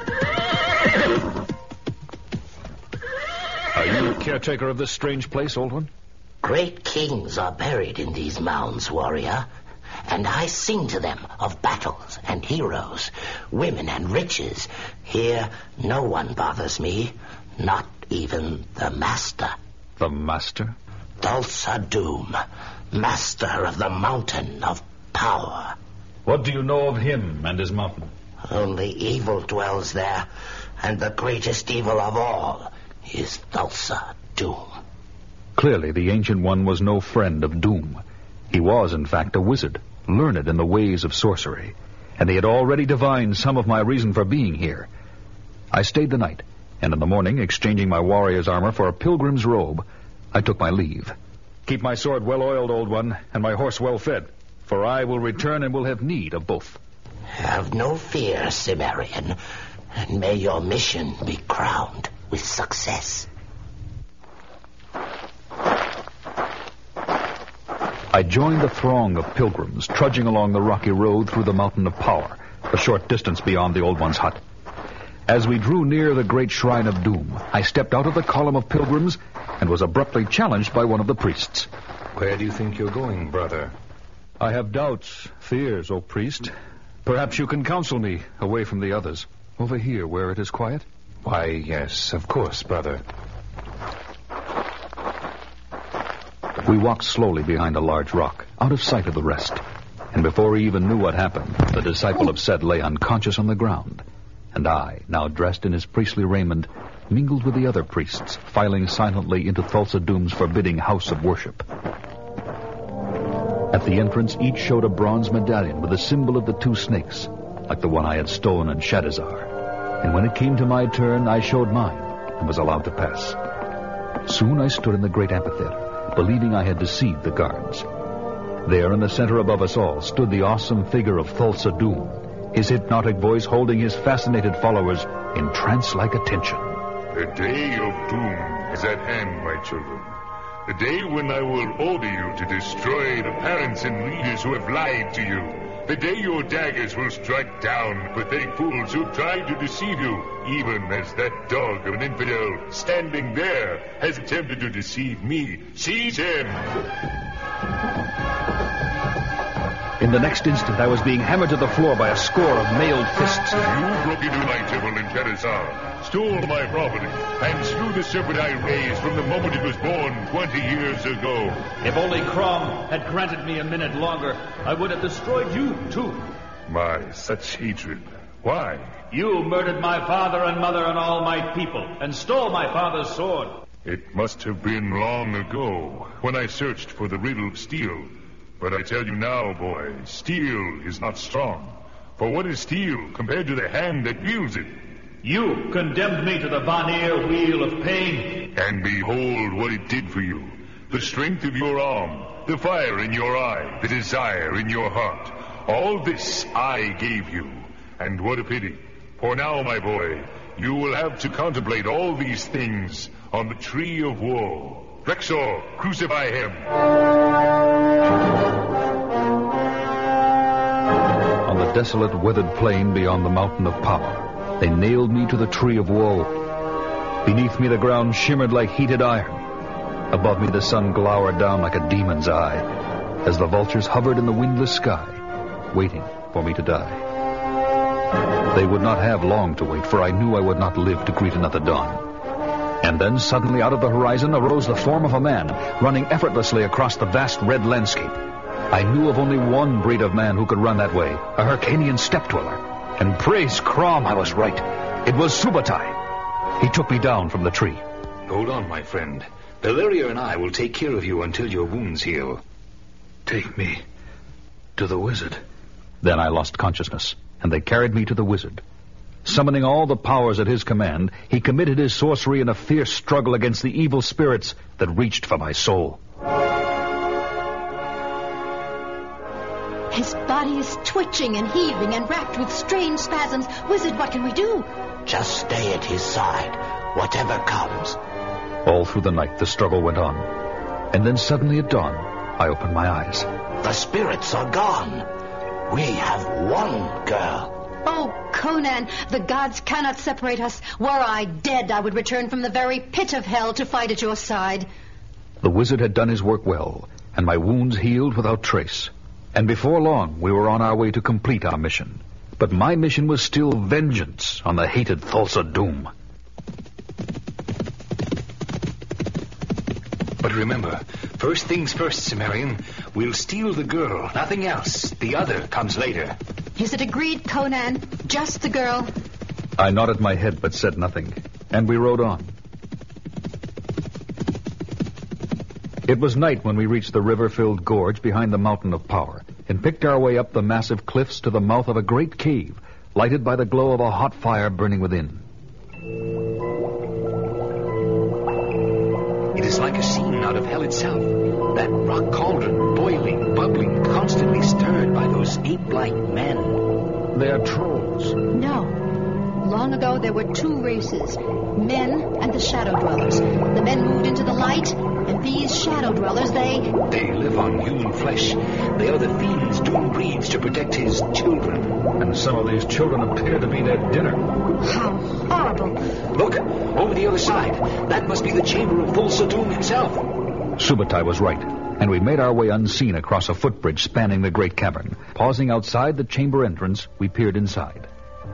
Are you the caretaker of this strange place, old one? Great kings are buried in these mounds, warrior. And I sing to them of battles and heroes, women and riches. Here no one bothers me, not even the master. The master? Thulsa Doom, master of the mountain of power. What do you know of him and his mountain? Only evil dwells there, and the greatest evil of all is Thulsa Doom. Clearly the Ancient One was no friend of Doom. He was, in fact, a wizard, learned in the ways of sorcery, and he had already divined some of my reason for being here. I stayed the night, and in the morning, exchanging my warrior's armor for a pilgrim's robe, I took my leave. Keep my sword well oiled, old one, and my horse well fed, for I will return and will have need of both. Have no fear, Cimmerian, and may your mission be crowned with success. I joined the throng of pilgrims trudging along the rocky road through the mountain of power, a short distance beyond the old one's hut. As we drew near the great shrine of Doom, I stepped out of the column of pilgrims and was abruptly challenged by one of the priests. Where do you think you're going, brother? I have doubts, fears, O priest. Perhaps you can counsel me away from the others. Over here, where it is quiet? Why, yes, of course, brother. We walked slowly behind a large rock, out of sight of the rest. And before he even knew what happened, the disciple of Set lay unconscious on the ground. And I, now dressed in his priestly raiment, mingled with the other priests, filing silently into Thulsa Doom's forbidding house of worship. At the entrance, each showed a bronze medallion with the symbol of the two snakes, like the one I had stolen in Shadizar. And when it came to my turn, I showed mine and was allowed to pass. Soon I stood in the great amphitheater, believing I had deceived the guards. There in the center above us all stood the awesome figure of Thulsa Doom, his hypnotic voice holding his fascinated followers in trance-like attention. The day of doom is at hand, my children. The day when I will order you to destroy the parents and leaders who have lied to you. The day your daggers will strike down pathetic fools who tried to deceive you, even as that dog of an infidel standing there has attempted to deceive me. Seize him! In the next instant, I was being hammered to the floor by a score of mailed fists. You broke into my temple in Shadizar, stole my property, and slew the serpent I raised from the moment it was born twenty years ago. If only Crom had granted me a minute longer, I would have destroyed you, too. My, such hatred. Why? You murdered my father and mother and all my people, and stole my father's sword. It must have been long ago, when I searched for the riddle of steel. But I tell you now, boy, steel is not strong. For what is steel compared to the hand that wields it? You condemned me to the Vanir wheel of pain. And behold what it did for you. The strength of your arm, the fire in your eye, the desire in your heart. All this I gave you. And what a pity. For now, my boy, you will have to contemplate all these things on the tree of woe. Rexor, crucify him. On the desolate, weathered plain beyond the mountain of power, they nailed me to the tree of woe. Beneath me, the ground shimmered like heated iron. Above me, the sun glowered down like a demon's eye, as the vultures hovered in the windless sky, waiting for me to die. They would not have long to wait, for I knew I would not live to greet another dawn. And then suddenly out of the horizon arose the form of a man, running effortlessly across the vast red landscape. I knew of only one breed of man who could run that way, a Hyrcanian steppe dweller. And praise Crom, I was right. It was Subutai. He took me down from the tree. Hold on, my friend. Valeria and I will take care of you until your wounds heal. Take me to the wizard. Then I lost consciousness, and they carried me to the wizard. Summoning all the powers at his command, he committed his sorcery in a fierce struggle against the evil spirits that reached for my soul. His body is twitching and heaving and racked with strange spasms. Wizard, what can we do? Just stay at his side, whatever comes. All through the night, the struggle went on. And then suddenly at dawn, I opened my eyes. The spirits are gone. We have one girl. Oh, Conan, the gods cannot separate us. Were I dead, I would return from the very pit of hell to fight at your side. The wizard had done his work well, and my wounds healed without trace. And before long, we were on our way to complete our mission. But my mission was still vengeance on the hated Thulsa Doom. But remember, first things first, Cimmerian. We'll steal the girl, nothing else. The other comes later. Is it agreed, Conan? Just the girl? I nodded my head but said nothing, and we rode on. It was night when we reached the river-filled gorge behind the Mountain of Power and picked our way up the massive cliffs to the mouth of a great cave, lighted by the glow of a hot fire burning within. It is like a scene out of hell itself. That rock cauldron, boiling, bubbling, constantly stirred by those ape-like men. They are trolls. No. Long ago, there were two races, men and the Shadow Dwellers. The men moved into the light, and these Shadow Dwellers, they... They live on human flesh. They are the fiends Doom breeds to protect his children. And some of these children appear to be their dinner. How horrible. Look, over the other side. That must be the chamber of Thulsa Doom himself. Subutai was right, and we made our way unseen across a footbridge spanning the great cavern. Pausing outside the chamber entrance, we peered inside.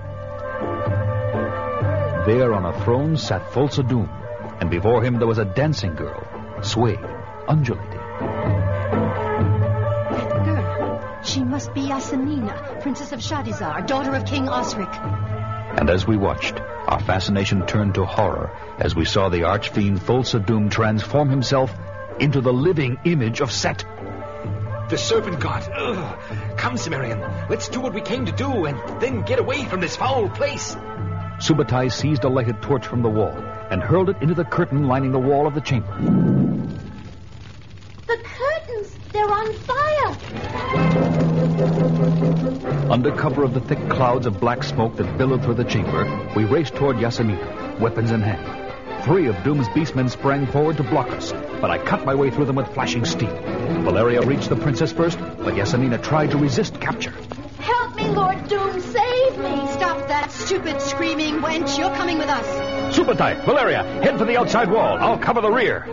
There on a throne sat Thulsa Doom, and before him there was a dancing girl, swaying, undulating. That girl, she must be Yasamina, Princess of Shadizar, daughter of King Osric. And as we watched, our fascination turned to horror as we saw the archfiend Thulsa Doom transform himself into the living image of Set. The serpent god. Ugh. Come, Cimmerian. Let's do what we came to do and then get away from this foul place. Subutai seized a lighted torch from the wall and hurled it into the curtain lining the wall of the chamber. The curtains! They're on fire! Under cover of the thick clouds of black smoke that billowed through the chamber, we raced toward Yasamina, weapons in hand. Three of Doom's beastmen sprang forward to block us, but I cut my way through them with flashing steel. Valeria reached the princess first, but Yasamina tried to resist capture. Help me, Lord Doom! Save me! Stop that stupid screaming, wench. You're coming with us. Subutai, Valeria, head for the outside wall. I'll cover the rear.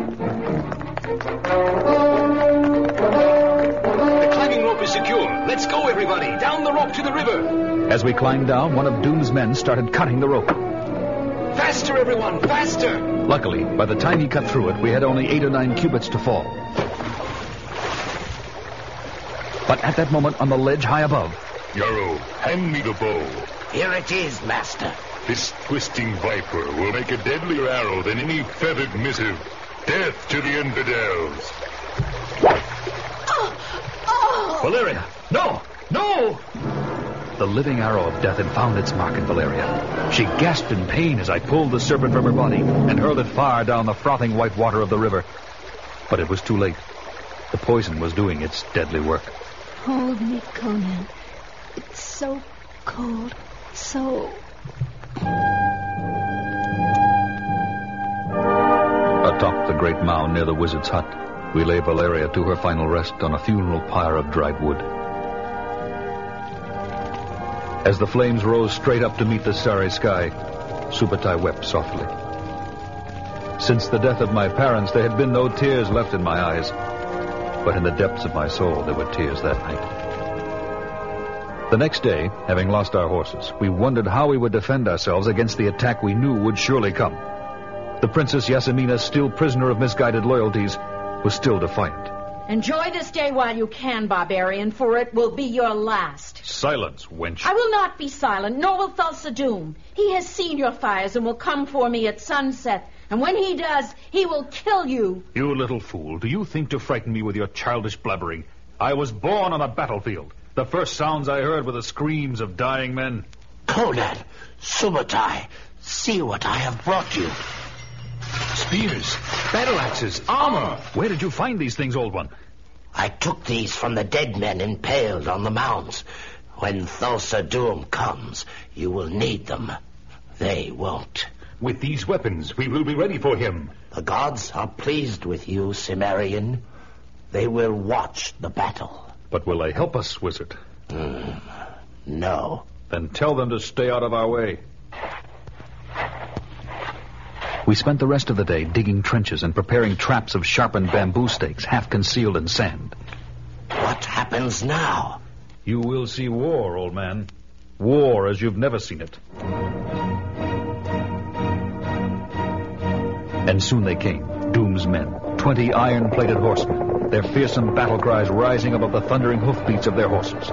The climbing rope is secure. Let's go, everybody. Down the rope to the river. As we climbed down, one of Doom's men started cutting the rope. Faster, everyone, faster! Luckily, by the time he cut through it, we had only eight or nine cubits to fall. But at that moment, on the ledge high above... Yarrow, hand me the bow. Here it is, master. This twisting viper will make a deadlier arrow than any feathered missive. Death to the infidels. Oh! Oh! Valeria! No! No! The living arrow of death had found its mark in Valeria. She gasped in pain as I pulled the serpent from her body and hurled it far down the frothing white water of the river. But it was too late. The poison was doing its deadly work. Hold me, Conan. It's so cold. So... Atop the great mound near the wizard's hut, we lay Valeria to her final rest on a funeral pyre of dried wood. As the flames rose straight up to meet the starry sky, Subutai wept softly. Since the death of my parents, there had been no tears left in my eyes, but in the depths of my soul there were tears that night. The next day, having lost our horses, we wondered how we would defend ourselves against the attack we knew would surely come. The Princess Yasmina, still prisoner of misguided loyalties, was still defiant. Enjoy this day while you can, barbarian, for it will be your last. Silence, wench. I will not be silent, nor will Thulsa Doom. He has seen your fires and will come for me at sunset. And when he does, he will kill you. You little fool. Do you think to frighten me with your childish blabbering? I was born on a battlefield. The first sounds I heard were the screams of dying men. Conan, Subutai, see what I have brought you. Spears, battle axes, armor. Where did you find these things, old one? I took these from the dead men impaled on the mounds. When Thulsa Doom comes, you will need them. They won't. With these weapons, we will be ready for him. The gods are pleased with you, Cimmerian. They will watch the battle. But will they help us, wizard? Mm, no. Then tell them to stay out of our way. We spent the rest of the day digging trenches and preparing traps of sharpened bamboo stakes, half concealed in sand. What happens now? You will see war, old man. War as you've never seen it. And soon they came, Doom's men, twenty iron-plated horsemen, their fearsome battle cries rising above the thundering hoofbeats of their horses.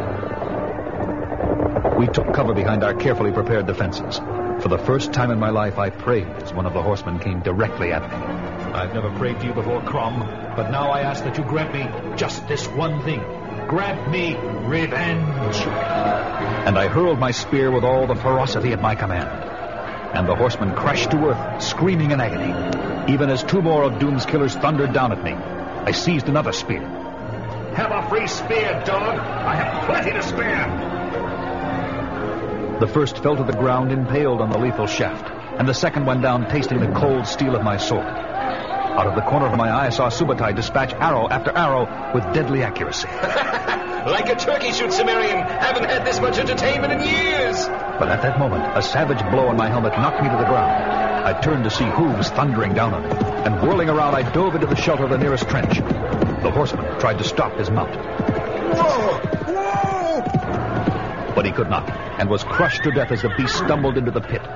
We took cover behind our carefully prepared defenses. For the first time in my life, I prayed as one of the horsemen came directly at me. I've never prayed to you before, Crom, but now I ask that you grant me just this one thing. Grant me revenge. And I hurled my spear with all the ferocity at my command. And the horseman crashed to earth, screaming in agony. Even as two more of Doom's killers thundered down at me, I seized another spear. Have a free spear, dog. I have plenty to spare. The first fell to the ground impaled on the lethal shaft, and the second went down tasting the cold steel of my sword. Out of the corner of my eye, I saw Subutai dispatch arrow after arrow with deadly accuracy. Like a turkey shoot, Cimmerian. Haven't had this much entertainment in years. But at that moment, a savage blow on my helmet knocked me to the ground. I turned to see hooves thundering down on me, and whirling around, I dove into the shelter of the nearest trench. The horseman tried to stop his mount. Whoa! Whoa! But he could not, and was crushed to death as the beast stumbled into the pit.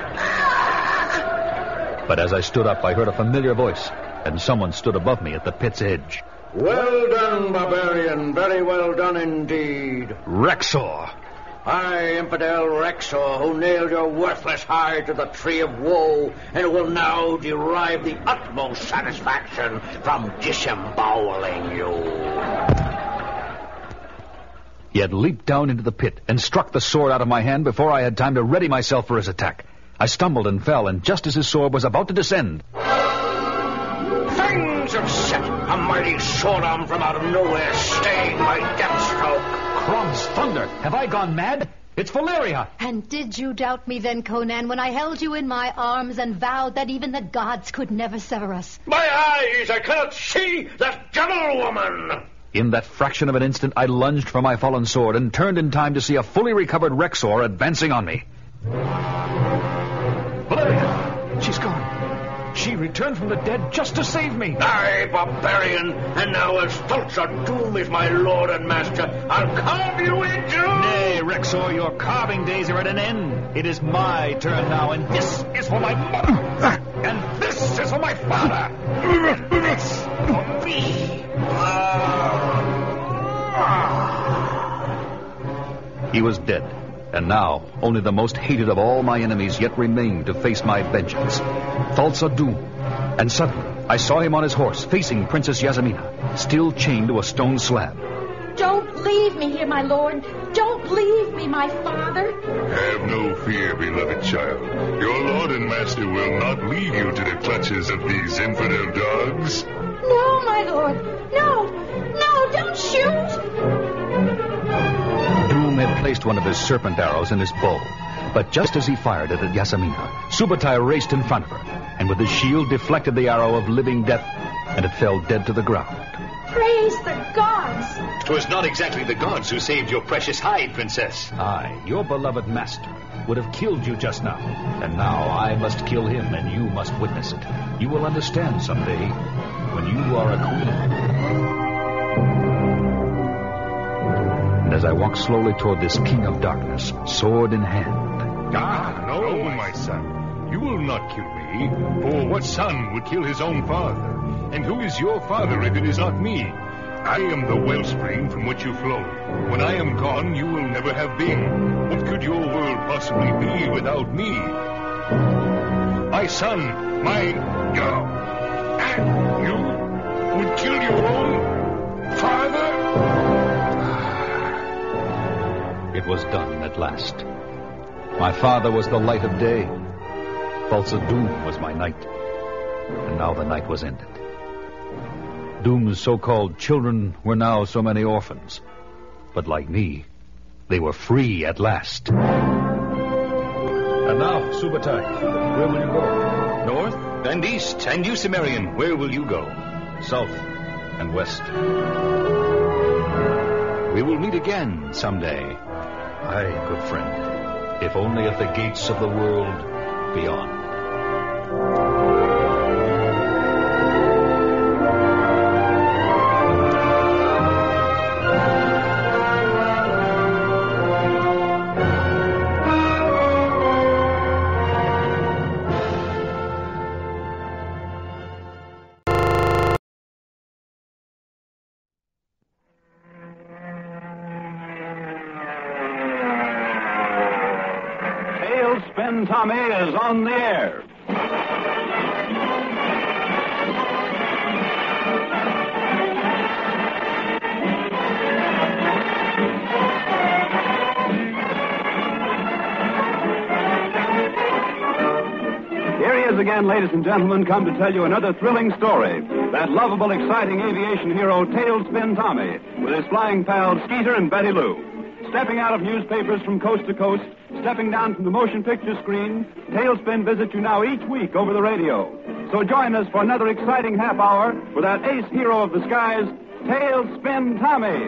But as I stood up, I heard a familiar voice, and someone stood above me at the pit's edge. Well done, barbarian. Very well done indeed. Rexor! I, infidel Rexor, who nailed your worthless hide to the tree of woe, and will now derive the utmost satisfaction from disemboweling you. He had leaped down into the pit and struck the sword out of my hand before I had time to ready myself for his attack. I stumbled and fell, and just as his sword was about to descend... Fangs of Set, a mighty sword arm from out of nowhere, staying my death stroke. Crom's thunder! Have I gone mad? It's Valeria! And did you doubt me then, Conan, when I held you in my arms and vowed that even the gods could never sever us? My eyes, I cannot see that devil woman! In that fraction of an instant, I lunged for my fallen sword and turned in time to see a fully recovered Rexor advancing on me. Valeria! She's gone. She returned from the dead just to save me. Aye, barbarian, and now as Thulsa Doom is my lord and master, I'll carve you into... Nay, Rexor, your carving days are at an end. It is my turn now, and this is for my mother. And this is for my father. And this for me. He was dead, And now, only the most hated of all my enemies yet remained to face my vengeance. Thulsa Doom. And suddenly, I saw him on his horse, facing Princess Yasmina, still chained to a stone slab. Don't leave me here, my lord. Don't leave me, my father. Have no fear, beloved child. Your lord and master will not leave you to the clutches of these infidel dogs. No, my lord. No. No, don't shoot. Doom had placed one of his serpent arrows in his bow. But just as he fired it at Yasmina, Subutai raced in front of her, and with his shield deflected the arrow of living death, and it fell dead to the ground. Praise the gods. 'Twas not exactly the gods who saved your precious hide, Princess. I, your beloved master, would have killed you just now. And now I must kill him, and you must witness it. You will understand someday, when you are a queen. And as I walked slowly toward this king of darkness, sword in hand. Ah, no, my son. You will not kill me. For what son would kill his own father? And who is your father if it is not me? I am the wellspring from which you flow. When I am gone, you will never have been. What could your world possibly be without me? My son, my... Oh, and you would kill your own father? It was done at last. My father was the light of day. Thulsa Doom was my night. And now the night was ended. Doom's so-called children were now so many orphans. But like me, they were free at last. And now, Subutai, where will you go? North and east. And you, Cimmerian, where will you go? South and west. We will meet again someday. Aye, good friend. If only at the gates of the world beyond. Tommy is on the air. Here he is again, ladies and gentlemen, come to tell you another thrilling story. That lovable, exciting aviation hero, Tailspin Tommy, with his flying pals Skeeter and Betty Lou. Stepping out of newspapers from coast to coast, stepping down from the motion picture screen, Tailspin visits you now each week over the radio. So join us for another exciting half hour with that ace hero of the skies, Tailspin Tommy.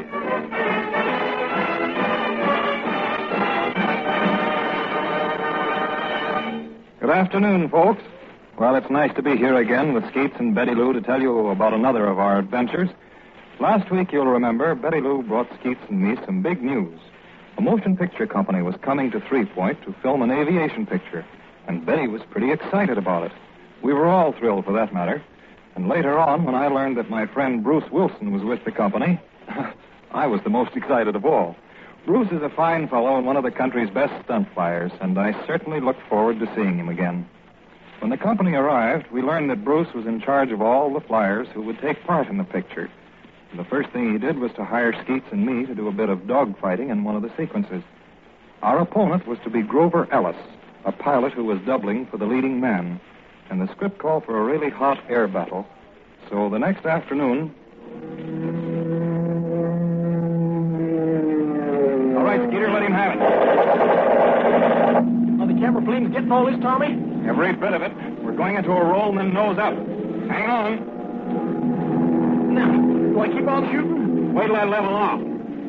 Good afternoon, folks. Well, it's nice to be here again with Skeets and Betty Lou to tell you about another of our adventures. Last week, you'll remember, Betty Lou brought Skeets and me some big news. A motion picture company was coming to Three Point to film an aviation picture, and Betty was pretty excited about it. We were all thrilled, for that matter. And later on, when I learned that my friend Bruce Wilson was with the company, I was the most excited of all. Bruce is a fine fellow and one of the country's best stunt flyers, and I certainly looked forward to seeing him again. When the company arrived, we learned that Bruce was in charge of all the flyers who would take part in the picture. The first thing he did was to hire Skeets and me to do a bit of dogfighting in one of the sequences. Our opponent was to be Grover Ellis, a pilot who was doubling for the leading man. And the script called for a really hot air battle. So the next afternoon... All right, Skeeter, let him have it. Are the camera flames getting all this, Tommy? Every bit of it. We're going into a roll and then nose up. Hang on. Now, do I keep on shooting? Wait till I level off.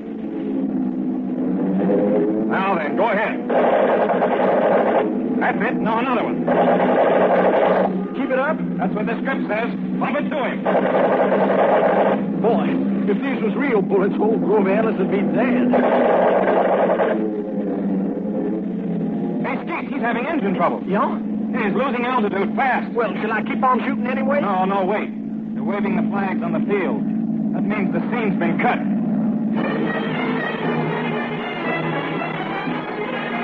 Now then, go ahead. That's it. Now another one. Keep it up? That's what the script says. Bump it to him. Boy, if these was real bullets, old Grover Ellis would be dead. Hey, Skeet, he's having engine trouble. Yeah? He's losing altitude fast. Well, shall I keep on shooting anyway? No, no, wait. They're waving the flags on the field. That means the scene's been cut.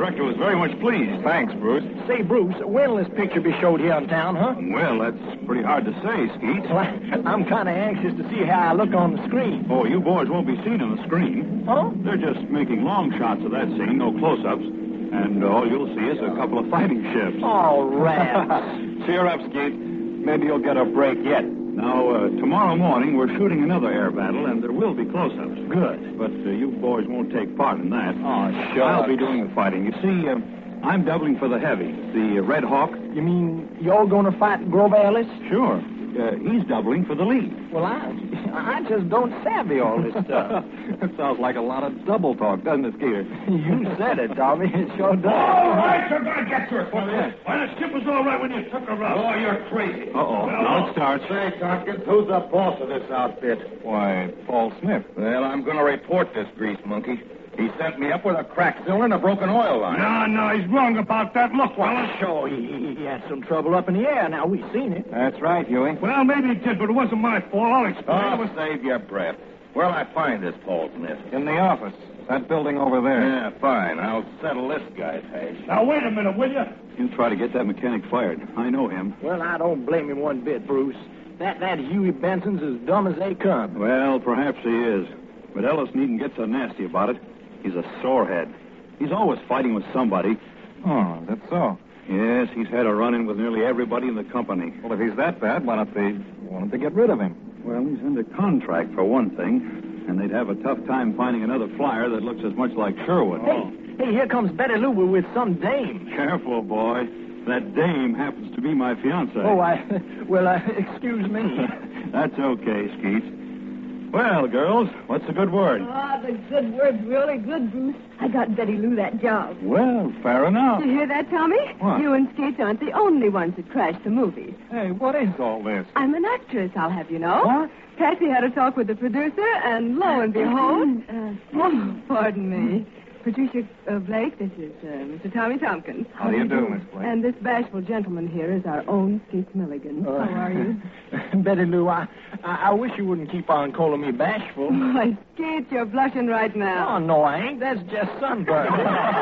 director was very much pleased. Thanks, Bruce. Say, Bruce, when will this picture be showed here in town, huh? Well, that's pretty hard to say, Skeets. Well, I'm kind of anxious to see how I look on the screen. Oh, you boys won't be seen on the screen. Huh? They're just making long shots of that scene, no close-ups. And all you'll see is a couple of fighting ships. Oh, rats. Cheer up, Skeet. Maybe you'll get a break yet. Now, uh, tomorrow morning, we're shooting another air battle, and there will be close-ups. Good. But uh, you boys won't take part in that. Oh, sure. I'll be doing the fighting. You see, uh, I'm doubling for the heavy, the uh, Red Hawk. You mean you're going to fight Grover Ellis? Sure. Uh, he's doubling for the lead. Well, I, I just don't savvy all this stuff. That sounds like a lot of double talk, doesn't it, Skeeter? You said it, Tommy. It sure does. All right, you're going to get to it. Why, the ship was all right when you took her out. Oh, you're crazy. Uh-oh. Now it starts. Say, Tompkins, who's the boss of this outfit? Why, Paul Smith. Well, I'm going to report this grease monkey. He sent me up with a cracked cylinder and a broken oil line. No, no, he's wrong about that. Look, Well, sure, he, he had some trouble up in the air. Now, we've seen it. That's right, Huey. Well, maybe he did, but it wasn't my fault. I'll explain. Oh, save your breath. Where'll I find this Paul Smith? In the office. That building over there. Yeah, fine. I'll settle this guy's hash. Now, wait a minute, will you? You try to get that mechanic fired. I know him. Well, I don't blame him one bit, Bruce. That, that Huey Benson's as dumb as they come. Well, perhaps he is. But Ellis needn't get so nasty about it. He's a sorehead. He's always fighting with somebody. Oh, that's so? Yes, he's had a run-in with nearly everybody in the company. Well, if he's that bad, why don't they want to get rid of him? Well, he's under contract, for one thing. And they'd have a tough time finding another flyer that looks as much like Sherwood. Hey, hey, here comes Betty Lou with some dame. Careful, boy. That dame happens to be my fiancée. Oh, I... Well, uh, excuse me. That's okay, Skeets. Well, girls, what's the good word? Ah, the good word's really good, Bruce. I got Betty Lou that job. Well, fair enough. You hear that, Tommy? What? You and Skeets aren't the only ones that crashed the movies. Hey, what is all this? I'm an actress, I'll have you know. What? Patsy had a talk with the producer, and lo and behold... uh, oh, pardon me. Patricia uh, Blake, this is uh, Mister Tommy Tompkins. How do you do, Miss Blake? And this bashful gentleman here is our own Skeets Milligan. Uh, How are you? Betty Lou, I, I I wish you wouldn't keep on calling me bashful. Why, Skeets, you're blushing right now. Oh, no, I ain't. That's just sunburn.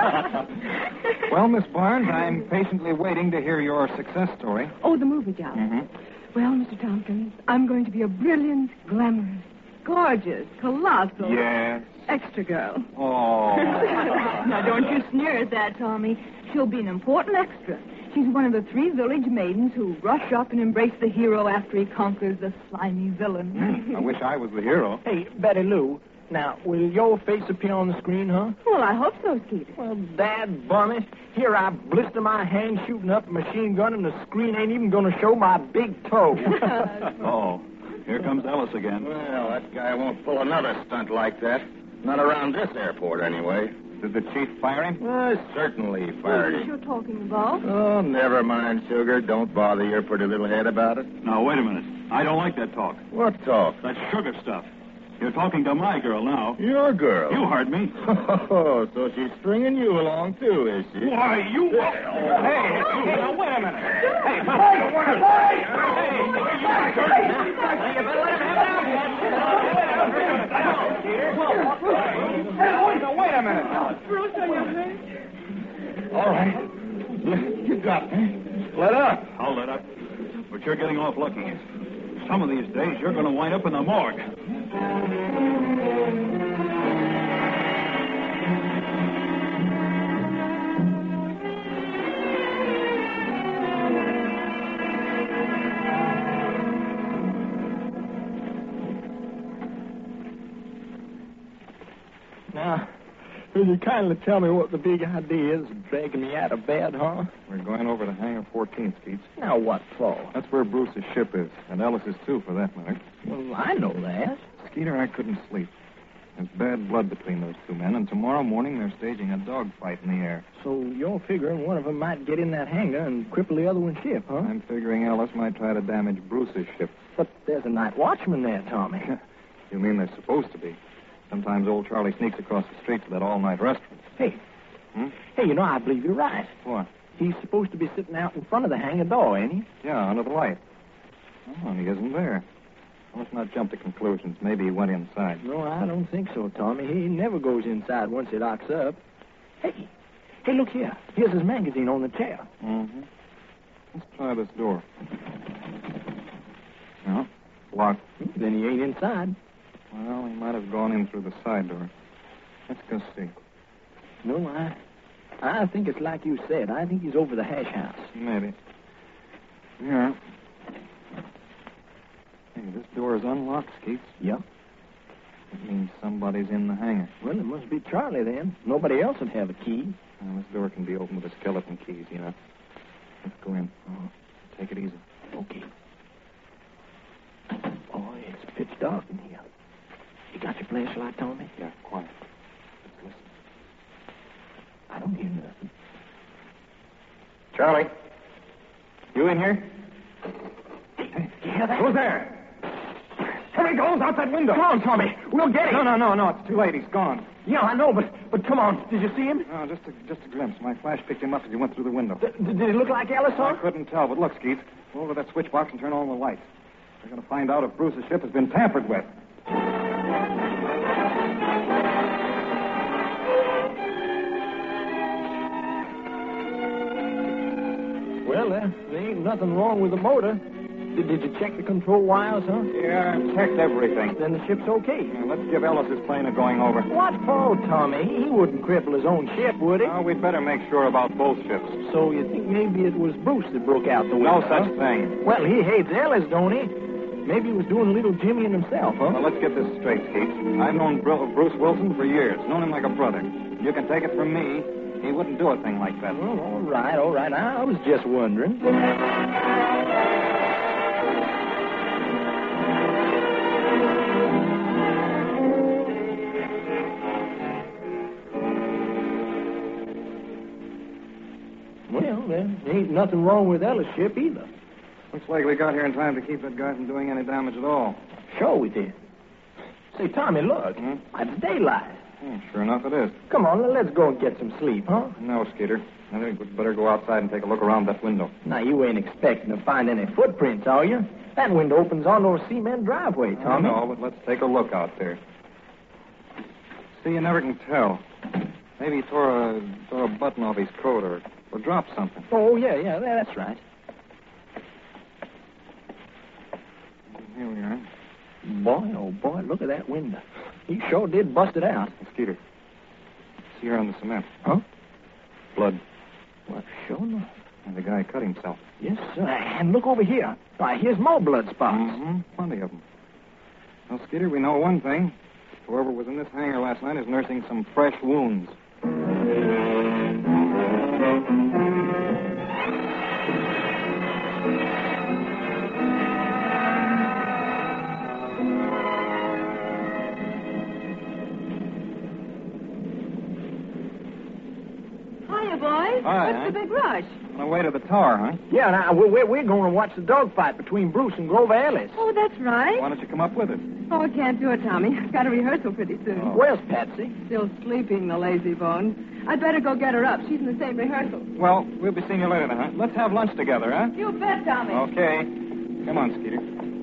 Well, Miss Barnes, I'm patiently waiting to hear your success story. Oh, the movie job. Mm-hmm. Well, Mister Tompkins, I'm going to be a brilliant, glamorous, gorgeous, colossal... Yes. Extra girl. Oh. Now, don't you sneer at that, Tommy. She'll be an important extra. She's one of the three village maidens who rush up and embrace the hero after he conquers the slimy villain. Mm, I wish I was the hero. Hey, Betty Lou, now, will your face appear on the screen, huh? Well, I hope so, Skeeter. Well, Dad, Bunny, here I blister my hand shooting up a machine gun, and the screen ain't even going to show my big toe. Oh, here comes Ellis again. Well, that guy won't pull another stunt like that. Not around this airport, anyway. Did the chief fire him? Uh, certainly fired What him. you're talking about? Oh, never mind, Sugar. Don't bother your pretty little head about it. Now, wait a minute. I don't like that talk. What talk? That sugar stuff. You're talking to my girl now. Your girl? You heard me. Oh, so she's stringing you along, too, is she? Why, you... Hey, hey, now, wait a minute. Hey, Hey, hey, hey, you better let him have it out. Now, wait a minute. Bruce, are you hurt? All right. You, you got me. Let up. I'll let up. But you're getting off lucky. Some of these days, you're going to wind up in the morgue. Now, will you kindly tell me what the big idea is dragging me out of bed, huh? We're going over to Hangar fourteen, Skeets. Now, what for? That's where Bruce's ship is, and Ellis's, too, for that matter. Well, I know that. Skeeter, I couldn't sleep. There's bad blood between those two men, and tomorrow morning they're staging a dogfight in the air. So you're figuring one of them might get in that hangar and cripple the other one's ship, huh? I'm figuring Ellis might try to damage Bruce's ship. But there's a night watchman there, Tommy. You mean they're supposed to be? Sometimes old Charlie sneaks across the street to that all-night restaurant. Hey. Hmm? Hey, you know, I believe you're right. What? He's supposed to be sitting out in front of the hangar door, ain't he? Yeah, under the light. Oh, and he isn't there. Well, let's not jump to conclusions. Maybe he went inside. No, I don't think so, Tommy. He never goes inside once it locks up. Hey, Hey, look here. Here's his magazine on the chair. Mm-hmm. Let's try this door. No, locked. Then he ain't inside. Well, he might have gone in through the side door. Let's go see. No, I, I think it's like you said. I think he's over the hash house. Maybe. Yeah. Hey, this door is unlocked, Skeets. Yep. It means somebody's in the hangar. Well, it must be Charlie then. Nobody else would have a key. Well, this door can be opened with a skeleton keys, you know. Let's go in. Oh, take it easy. Okay. Oh, it's pitch dark in here. You got your flashlight, Tommy? Yeah, quiet. Let's listen. I don't hear nothing. Charlie? You in here? Hey, you hear that? Who's there? Here he goes, out that window. Come on, Tommy. We'll get him. No, no, no, no. It's too late. He's gone. Yeah, I know, but but come on. Did you see him? No, just a, just a glimpse. My flash picked him up as he went through the window. D- did it look like Ellis, huh? I couldn't tell, but look, Skeets. Go over to that switch box and turn on the lights. We're going to find out if Bruce's ship has been tampered with. Well, uh, there ain't nothing wrong with the motor. Did, did you check the control wires, huh? Yeah, I checked everything. Then the ship's okay. Yeah, let's give Ellis his plane a going over. What for, Tommy? He wouldn't cripple his own ship, would he? No, we'd better make sure about both ships. So you think maybe it was Bruce that broke out the window? No such huh? thing. Well, he hates Ellis, don't he? Maybe he was doing a little jimmying himself, huh? Well, let's get this straight, Skeets. I've known Bruce Wilson for years. Known him like a brother. You can take it from me, he wouldn't do a thing like that. Well, all right, all right. I was just wondering. Well, there ain't nothing wrong with Ellis' ship either. Looks like we got here in time to keep that guy from doing any damage at all. Sure we did. Say, Tommy, look. Hmm? It's daylight. Hmm, sure enough it is. Come on, let's go and get some sleep, huh? No, Skeeter. I think we'd better go outside and take a look around that window. Now, you ain't expecting to find any footprints, are you? That window opens onto a cement driveway, Tommy. No, but let's take a look out there. See, you never can tell. Maybe he tore a, tore a button off his coat or, or dropped something. Oh, yeah, yeah, that's right. Here we are. Boy, oh, boy, look at that window. He sure did bust it out. Skeeter. See here on the cement. Huh? Blood. Well, sure enough. And the guy cut himself. Yes, sir. And look over here. Why, here's more blood spots. Mm-hmm. Plenty of them. Well, Skeeter, we know one thing. Whoever was in this hangar last night is nursing some fresh wounds. Boys, Hi, what's huh? the big rush? On our way to the tower, huh? Yeah, now, we're, we're going to watch the dogfight between Bruce and Grover Ellis. Oh, that's right. Why don't you come up with us? Oh, I can't do it, Tommy. I've got a rehearsal pretty soon. Oh. Where's Patsy? Still sleeping, the lazy bone. I'd better go get her up. She's in the same rehearsal. Well, we'll be seeing you later, then, huh? Let's have lunch together, huh? You bet, Tommy. Okay. Come on, Skeeter.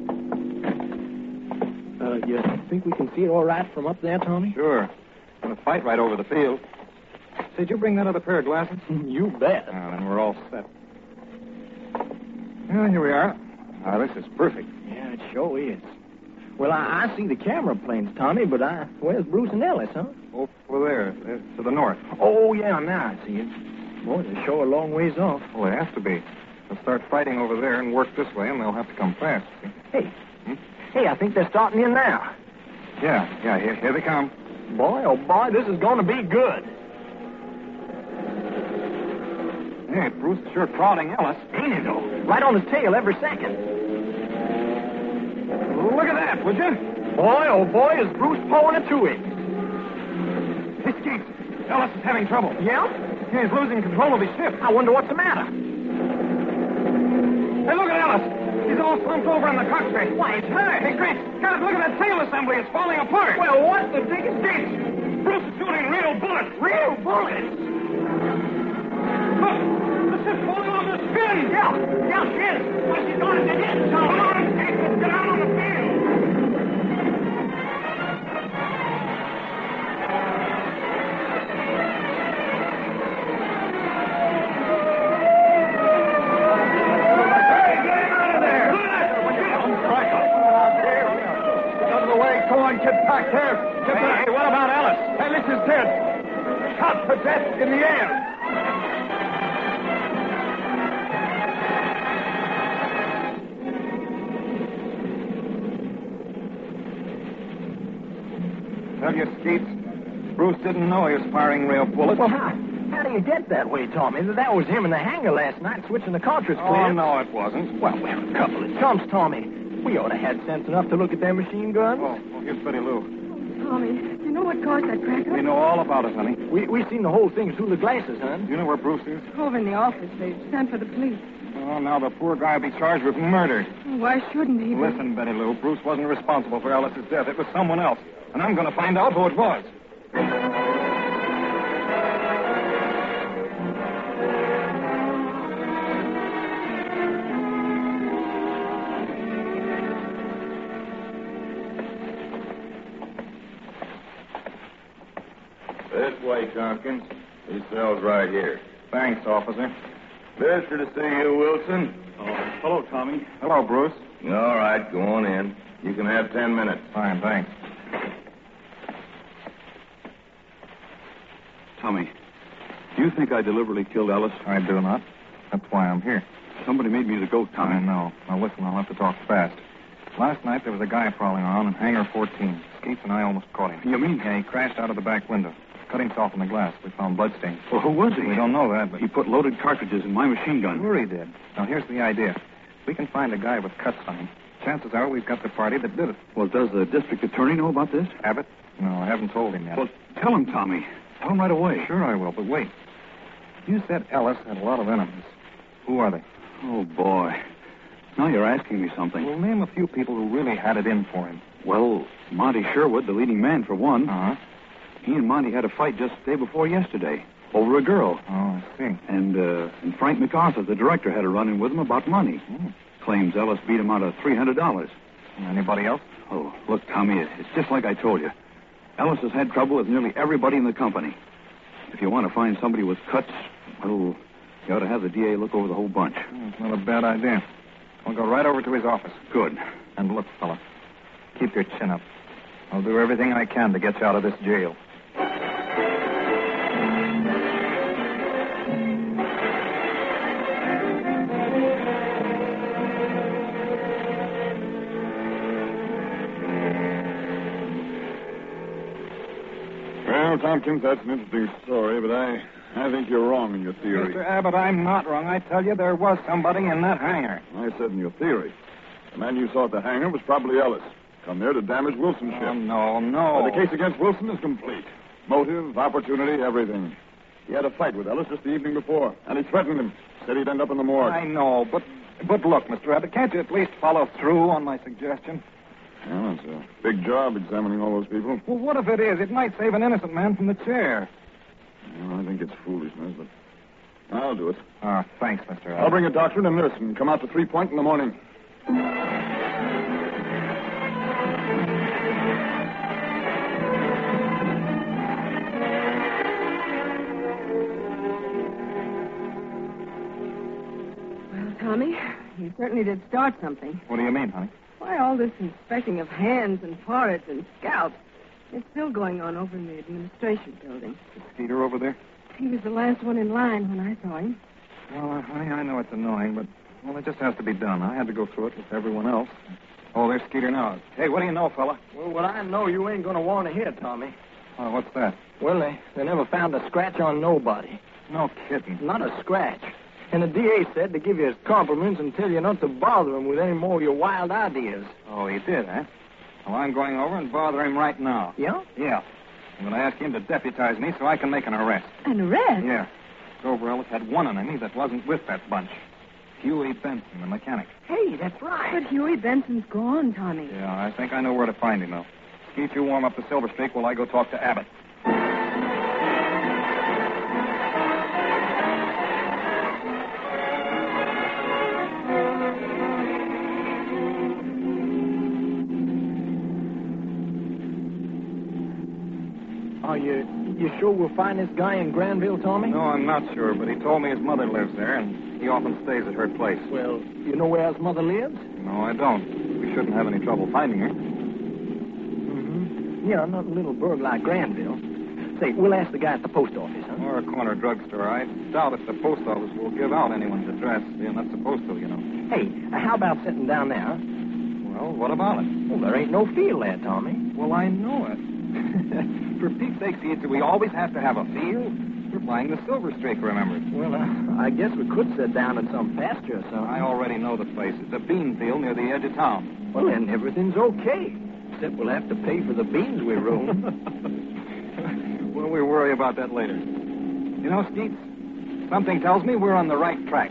Uh, you think we can see it all right from up there, Tommy? Sure. Gonna fight right over the field. Did you bring that other pair of glasses? You bet. Oh, then we're all set. Well, here we are. Ah, this is perfect. Yeah, it sure is. Well, I, I see the camera planes, Tommy, but I, where's Bruce and Ellis, huh? Over there, uh, to the north. Oh, yeah, now I see it. Boy, they're sure a long ways off. Well, they have to be. They'll start fighting over there and work this way, and they'll have to come fast. See? Hey. Hmm? Hey, I think they're starting in now. Yeah, yeah, here, here they come. Boy, oh, boy, this is going to be good. Hey, Bruce is sure prodding Ellis. Ain't it, though? Right on his tail every second. Look at that, would you? Boy, oh, boy, is Bruce pulling it to him. Hey, Skeets, Ellis is having trouble. Yeah? He's losing control of his ship. I wonder what's the matter. Hey, look at Ellis. He's all slumped over in the cockpit. Why, it's hurt. Hey, Skeets, guys, look at that sail assembly. It's falling apart. Well, what the dickens? Skeets, Bruce is shooting real bullets. Real bullets? Look, the ship's falling on the spin. Yeah, yeah, she is. Well, she's going to get in. Come on, Skeets, let's get out on the field. back there. Get hey, back. Hey, what about Alice? Alice is dead. Shot for death in the air. Tell you, Skeets, Bruce didn't know he was firing real bullets. Well, how, how do you get that way, Tommy? That was him in the hangar last night switching the cartridge Oh, clear. no, it wasn't. Well, we're a couple of chumps, Tommy. We ought to have sense enough to look at their machine guns. Oh, well, here's Betty Lou. Tommy, do you know what caused that crack? We know all about it, honey. We we seen the whole thing through the glasses, hon. Do you know where Bruce is? Over in the office. They sent for the police. Oh, now the poor guy will be charged with murder. Why shouldn't he be? Listen, Betty Lou, Bruce wasn't responsible for Alice's death. It was someone else. And I'm going to find out who it was. This way, Tompkins. His cell's right here. Thanks, officer. Pleasure to see you, Wilson. Oh, hello, Tommy. Hello, Bruce. All right, go on in. You can have ten minutes. Fine, thanks. Tommy, do you think I deliberately killed Alice? I do not. That's why I'm here. Somebody made me the goat, Tommy. I know. Now, listen, I'll have to talk fast. Last night, there was a guy prowling around in Hangar fourteen. Skeets and I almost caught him. You mean? Yeah, he crashed out of the back window. Cut himself in the glass. We found bloodstains. Well, who was he? We don't know that, but... He put loaded cartridges in my machine gun. Sure he did. Now, here's the idea. We can find a guy with cuts on him. Chances are we've got the party that did it. Well, does the district attorney know about this? Abbott? No, I haven't told him yet. Well, tell him, Tommy. Tell him right away. Sure I will, but wait. You said Ellis had a lot of enemies. Who are they? Oh, boy. Now you're asking me something. Well, name a few people who really had it in for him. Well, Monty Sherwood, the leading man, for one. Uh-huh. He and Monty had a fight just the day before yesterday over a girl. Oh, I see. And, uh, and Frank MacArthur, the director, had a run-in with him about money. Mm. Claims Ellis beat him out of three hundred dollars. Anybody else? Oh, look, Tommy, it- it's just like I told you. Ellis has had trouble with nearly everybody in the company. If you want to find somebody with cuts, well, you ought to have the D A look over the whole bunch. Oh, it's not a bad idea. I'll go right over to his office. Good. And look, fella, keep your chin up. I'll do everything I can to get you out of this jail. Well, Tompkins, that's an interesting story, but I, I think you're wrong in your theory. Mister Abbott, I'm not wrong. I tell you, there was somebody in that hangar. I said in your theory. The man you saw at the hangar was probably Ellis. Come there to damage Wilson's ship. Oh, no, no. Well, the case against Wilson is complete. Motive, opportunity, everything. He had a fight with Ellis just the evening before, and he threatened him. Said he'd end up in the morgue. I know, but but look, Mister Abbott, can't you at least follow through on my suggestion? Well, it's a big job examining all those people. Well, what if it is? It might save an innocent man from the chair. Well, I think it's foolishness, but I'll do it. Ah, thanks, Mister Abbott. I'll bring a doctor and a nurse and come out to Three Point in the morning. Well, Tommy, you certainly did start something. What do you mean, honey? Why all this inspecting of hands and foreheads and scalps? It's still going on over in the administration building. Is Skeeter over there? He was the last one in line when I saw him. Well, uh, honey, I know it's annoying, but, well, it just has to be done. I had to go through it with everyone else. Oh, there's Skeeter now. Hey, what do you know, fella? Well, what I know you ain't going to want to hear, Tommy. Oh, what's that? Well, they, they never found a scratch on nobody. No kidding. Not a scratch. And the D A said to give you his compliments and tell you not to bother him with any more of your wild ideas. Oh, he did, huh? Well, I'm going over and bother him right now. Yeah? Yeah. I'm going to ask him to deputize me so I can make an arrest. An arrest? Yeah. Grover Ellis had one enemy that wasn't with that bunch. Huey Benson, the mechanic. Hey, that's right. But Huey Benson's gone, Tommy. Yeah, I think I know where to find him, though. Keith, you warm up the Silver Streak while I go talk to Abbott. Are you, you sure we'll find this guy in Granville, Tommy? No, I'm not sure, but he told me his mother lives there, and he often stays at her place. Well, you know where his mother lives? No, I don't. We shouldn't have any trouble finding her. Mm-hmm. Yeah, not a little burg like Granville. Say, we'll ask the guy at the post office, huh? Or a corner drugstore. I doubt if the post office will give out anyone's address. They're not supposed to, you know. Hey, uh, how about sitting down there, huh? Well, what about it? Well, there ain't no field there, Tommy. Well, I know it. For Pete's sake, see, do we always have to have a field? We're flying the Silver Streak, remember? Well, uh, I guess we could sit down in some pasture or something. I already know the place. It's a bean field near the edge of town. Well, then everything's okay. Except we'll have to pay for the beans we roam. Well, we'll worry about that later. You know, Skeets, something tells me we're on the right track.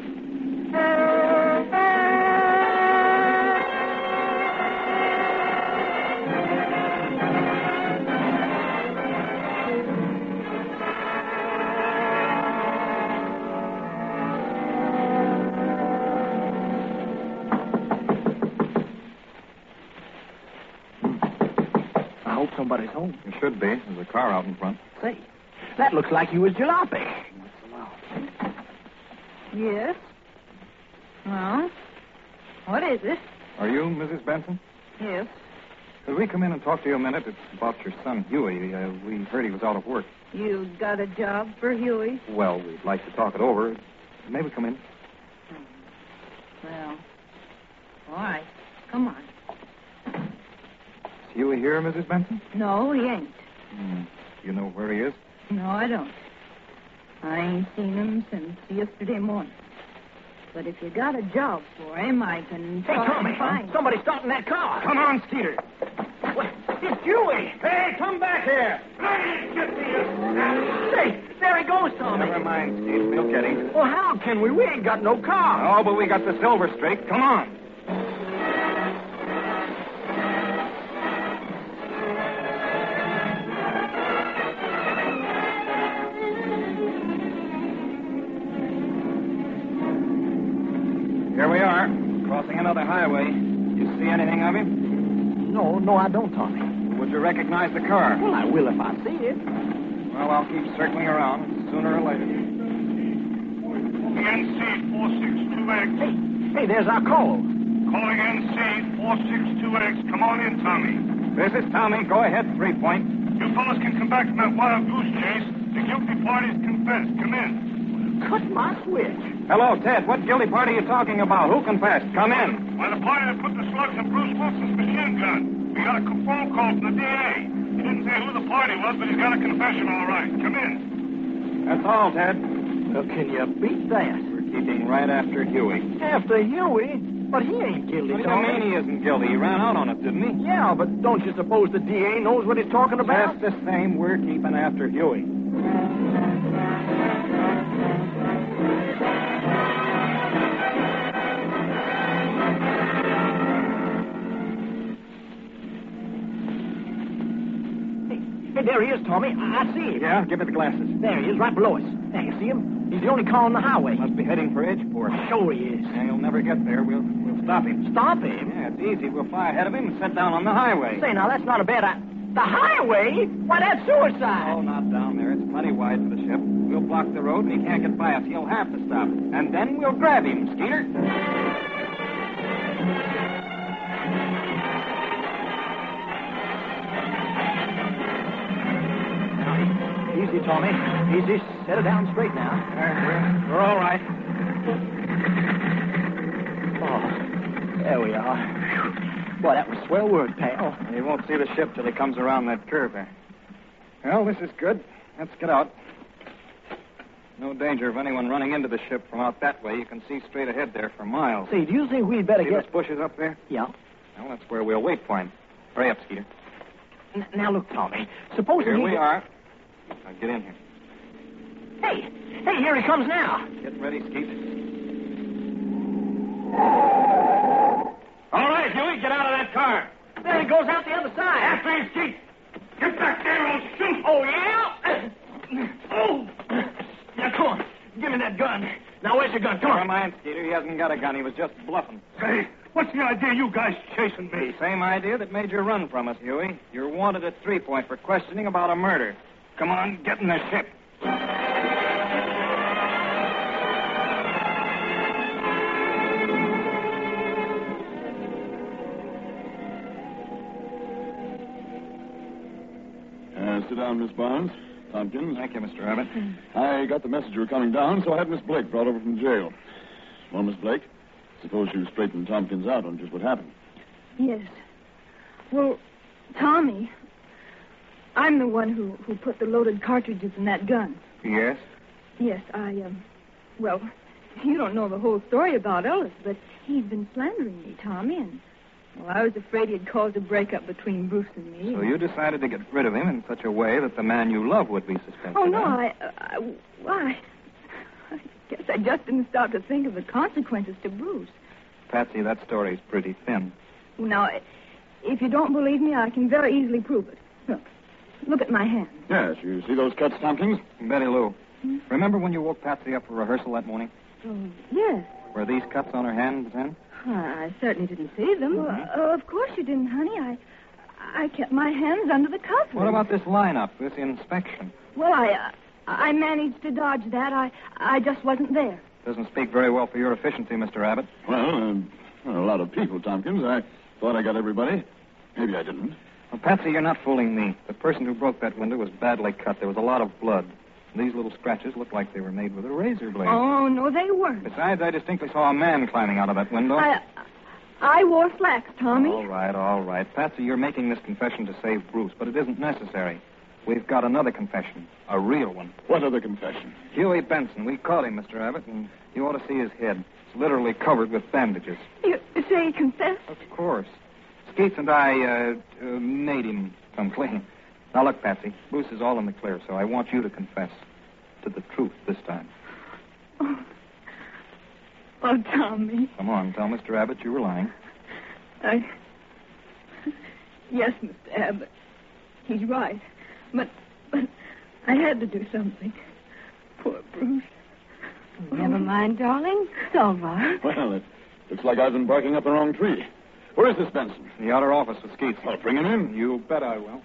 Somebody's home. It should be. There's a car out in front. Say, that looks like you was Jalopy. Yes? Well, what is it? Are you Missus Benson? Yes. Could we come in and talk to you a minute? It's about your son, Huey. Uh, we heard he was out of work. You got a job for Huey? Well, we'd like to talk it over. May we come in? Well, all right. Come on. Huey here, Missus Benson? No, he ain't. Hmm. You know where he is? No, I don't. I ain't seen him since yesterday morning. But if you got a job for him, I can Hey, try Tommy, and find somebody's starting that car. Come on, Skeeter. What? It's Huey. Hey, come back here. Say, there he goes, Tommy. Never mind, Steve. We'll get him. Well, how can we? We ain't got no car. Oh, but we got the Silver Streak. Come on. Here we are, crossing another highway. You see anything of him? No, no, I don't, Tommy. Would you recognize the car? Well, I will if I see it. Well, I'll keep circling around sooner or later. N C four six two X. Hey, hey, there's our call. Calling N C four six two X. Come on in, Tommy. This is Tommy. Go ahead, three point. You fellas can come back from that wild goose chase. The guilty party's confessed. Come in. Cut my switch. Hello, Ted. What guilty party are you talking about? Who confessed? Come in. Why, the party that put the slugs in Bruce Wilson's machine gun. We got a phone call from the D A. He didn't say who the party was, but he's got a confession all right. Come in. That's all, Ted. Well, can you beat that? We're keeping right after Huey. After Huey? But he ain't guilty, What do you mean he isn't guilty? He ran out on it, didn't he? Yeah, but don't you suppose the D A knows what he's talking about? Just the same, we're keeping after Huey. Hey, there he is, Tommy. I, I see him. Yeah, give me the glasses. There he is, right below us. There, you see him? He's the only car on the highway. Must be heading for Edgeport. Sure he is. Yeah, he'll never get there. We'll we'll stop him. Stop him? Yeah, it's easy. We'll fly ahead of him and set down on the highway. Say, now, that's not a bad idea. The highway? Why, that's suicide. Oh, not down there. It's plenty wide for the ship. We'll block the road, and he can't get by us. He'll have to stop. And then we'll grab him, Skeeter. Easy, Tommy. Easy. Set it down straight now. We're, we're all right. Oh, there we are. Boy, that was swell work, pal. He won't see the ship till he comes around that curve there. Well, this is good. Let's get out. No danger of anyone running into the ship from out that way. You can see straight ahead there for miles. Say, do you think we'd better see get... those bushes up there? Yeah. Well, that's where we'll wait for him. Hurry up, Skeeter. N- now, look, Tommy. Suppose Here he... we are. Now, get in here. Hey, hey, here he comes now. Get ready, Skeet. All right, Huey, get out of that car. There he goes out the other side. After him, Skeet. Get back there and I'll shoot. Oh, yeah? Oh. Now, come on. Give me that gun. Now, where's your gun? Come on. Never mind, Skeeter. He hasn't got a gun. He was just bluffing. Say, what's the idea you guys chasing me? Same idea that made you run from us, Huey. You're wanted at Three Point for questioning about a murder. Come on, get in the ship. sit down, Miss Barnes. Tompkins. Thank you, Mister Abbott. I got the message you were coming down, so I had Miss Blake brought over from jail. Well, Miss Blake, suppose you straightened Tompkins out on just what happened. Yes. Well, Tommy, I'm the one who, who put the loaded cartridges in that gun. Yes? Yes, I, um, well, you don't know the whole story about Ellis, but he's been slandering me, Tommy, and, well, I was afraid he'd cause a breakup between Bruce and me. So you decided to get rid of him in such a way that the man you love would be suspected. Oh, no, huh? I, I, why, I guess I just didn't stop to think of the consequences to Bruce. Patsy, that story's pretty thin. Now, if you don't believe me, I can very easily prove it. Look, look at my hand. Yes, you see those cuts, Tompkins? Betty Lou, Hmm? remember when you woke Patsy up for rehearsal that morning? Oh, yes. Were these cuts on her hands then? I certainly didn't see them. Well, uh, of course you didn't, honey. I I kept my hands under the covers. What about this lineup, this inspection? Well, I uh, I managed to dodge that. I I just wasn't there. Doesn't speak very well for your efficiency, Mister Abbott. Well, uh, a lot of people, Tompkins. I thought I got everybody. Maybe I didn't. Well, Patsy, you're not fooling me. The person who broke that window was badly cut. There was a lot of blood. These little scratches look like they were made with a razor blade. Oh, no, they weren't. Besides, I distinctly saw a man climbing out of that window. I I wore slacks, Tommy. All right, all right. Patsy, you're making this confession to save Bruce, but it isn't necessary. We've got another confession, a real one. What other confession? Huey Benson. We caught him, Mister Abbott, and you ought to see his head. It's literally covered with bandages. You, you say he confessed? Of course. Skeets and I uh, uh, made him come clean. Now, look, Patsy, Bruce is all in the clear, so I want you to confess to the truth this time. Oh, oh Tommy. Come on, tell Mister Abbott you were lying. I... Yes, Mister Abbott. He's right. But, but I had to do something. Poor Bruce. Never mind, darling. It's all right. Well, it looks like I've been barking up the wrong tree. Where is this Benson? The outer office with Skeets. I'll bring him in. You bet I will.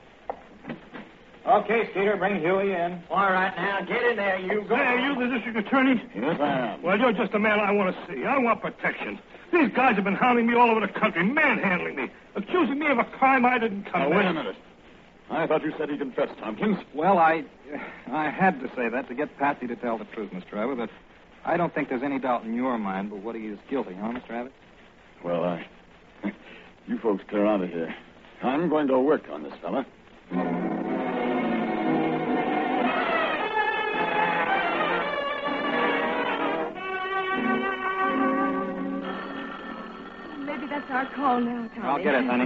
Okay, Skeeter, bring Huey in. All right, now, get in there, you go. Hey, are you the district attorney? Yes, I am. Well, you're just the man I want to see. I want protection. These guys have been hounding me all over the country, manhandling me, accusing me of a crime I didn't commit. Now, wait a minute. I thought you said he confessed, Tompkins. Well, I I had to say that to get Patsy to tell the truth, Mister Abbott, but I don't think there's any doubt in your mind but what he is guilty, huh, Mister Abbott? Well, I... You folks clear out of here. I'm going to work on this fella. Maybe that's our call now, Tommy. I'll get it, honey.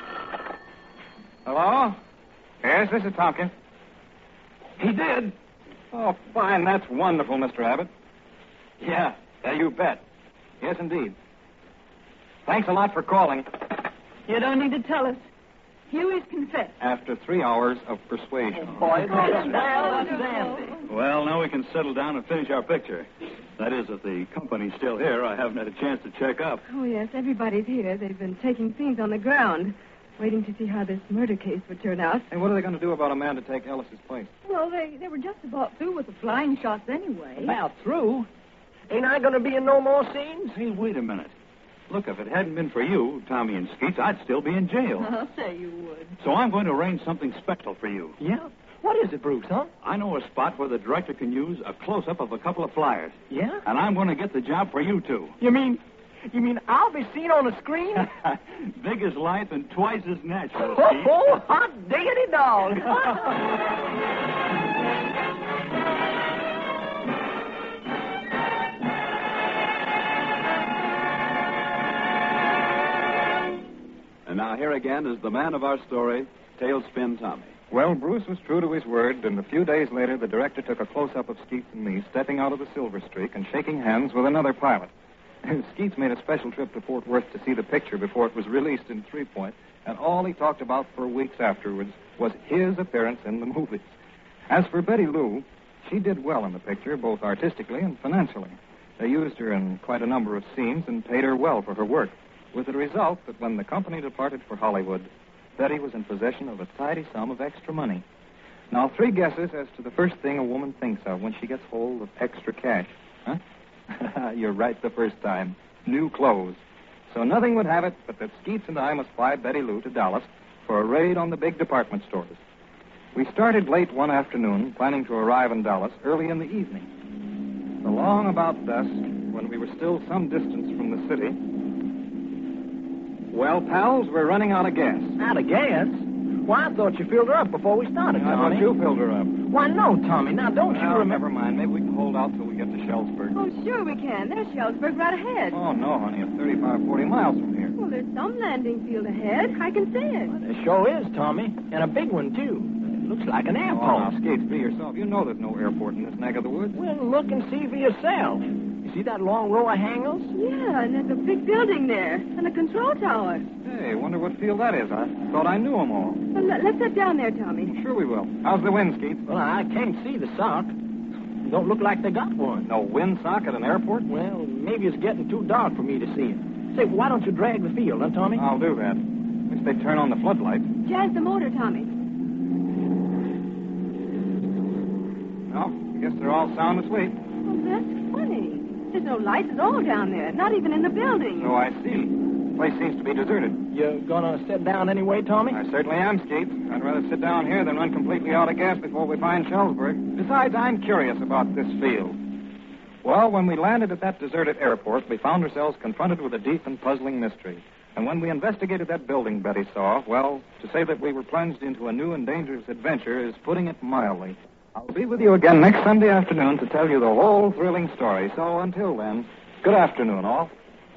Hello? Yes, this is Tompkins. He did? Oh, fine. That's wonderful, Mister Abbott. Yeah, yeah, you bet. Yes, indeed. Thanks a lot for calling. You don't need to tell us. Huey's confessed. After three hours of persuasion. Boy, Well, now we can settle down and finish our picture. That is, if the company's still here. I haven't had a chance to check up. Oh, yes, everybody's here. They've been taking scenes on the ground, waiting to see how this murder case would turn out. Hey, what are they going to do about a man to take Ellis's place? Well, they, they were just about through with the flying shots anyway. About through? Ain't I going to be in no more scenes? Hey, wait a minute. Look, if it hadn't been for you, Tommy and Skeets, I'd still be in jail. I'll say you would. So I'm going to arrange something special for you. Yeah? What is it, Bruce, huh? I know a spot where the director can use a close-up of a couple of flyers. Yeah? And I'm going to get the job for you, too. You mean... You mean I'll be seen on the screen? Big as life and twice as natural, Oh, Skeets. oh, hot diggity dog. And now here again is the man of our story, Tailspin Tommy. Well, Bruce was true to his word, and a few days later, the director took a close-up of Skeets and me stepping out of the Silver Streak and shaking hands with another pilot. Skeets made a special trip to Fort Worth to see the picture before it was released in Three Point, and all he talked about for weeks afterwards was his appearance in the movies. As for Betty Lou, she did well in the picture, both artistically and financially. They used her in quite a number of scenes and paid her well for her work, with the result that when the company departed for Hollywood, Betty was in possession of a tidy sum of extra money. Now, three guesses as to the first thing a woman thinks of when she gets hold of extra cash. Huh? You're right the first time. New clothes. So nothing would have it but that Skeets and I must fly Betty Lou to Dallas for a raid on the big department stores. We started late one afternoon, planning to arrive in Dallas early in the evening. Along about dusk, when we were still some distance from the city, well, pals, we're running out of gas. Out of gas? Why, I thought you filled her up before we started, I Tommy. thought you filled her up. Why, no, Tommy. Now, don't you Well, remember... never mind. Maybe we can hold out till we get to Shellsburg. Oh, sure we can. There's Shellsburg right ahead. Oh, no, honey. It's thirty-five, forty miles from here. Well, there's some landing field ahead. I can see it. It sure is, Tommy. And a big one, too. It looks like an Oh, airport. now, Skates, be yourself. You know there's no airport in this neck of the woods. Well, look and see for yourself. You see that long row of hangars? Yeah, and there's a big building there and a control tower. Hey, wonder what field that is. I thought I knew them all. Well, let, let's head down there, Tommy. Sure we will. How's the wind, Skates? Well, I can't see the sock. Don't look like they got one. No wind sock at an airport? Well, maybe it's getting too dark for me to see it. Say, why don't you drag the field, huh, Tommy? I'll do that. Wish they'd turn on the floodlights. Jazz the motor, Tommy. Well, I guess they're all sound asleep. Well, that's funny. There's no lights at all down there, not even in the building. So I see. The place seems to be deserted. You gonna sit down anyway, Tommy? I certainly am, Skates. I'd rather sit down here than run completely out of gas before we find Shellsburg. Besides, I'm curious about this field. Well, when we landed at that deserted airport, we found ourselves confronted with a deep and puzzling mystery. And when we investigated that building Betty saw, well, to say that we were plunged into a new and dangerous adventure is putting it mildly. I'll be with you again next Sunday afternoon to tell you the whole thrilling story. So until then, good afternoon, all.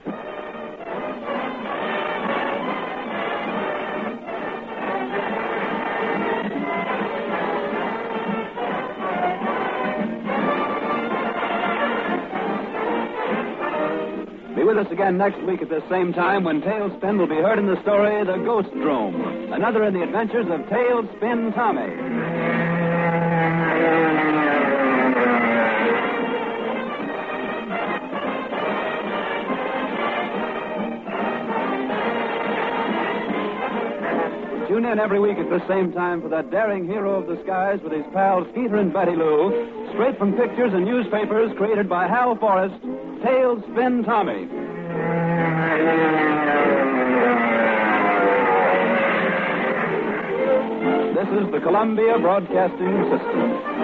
Be with us again next week at this same time when Tailspin will be heard in the story The Ghost Drome, another in the adventures of Tailspin Tommy. Tune in every week at the same time for that daring hero of the skies with his pals Skeeter and Betty Lou, straight from pictures and newspapers created by Hal Forrest, Tailspin Tommy. This is the Columbia Broadcasting System.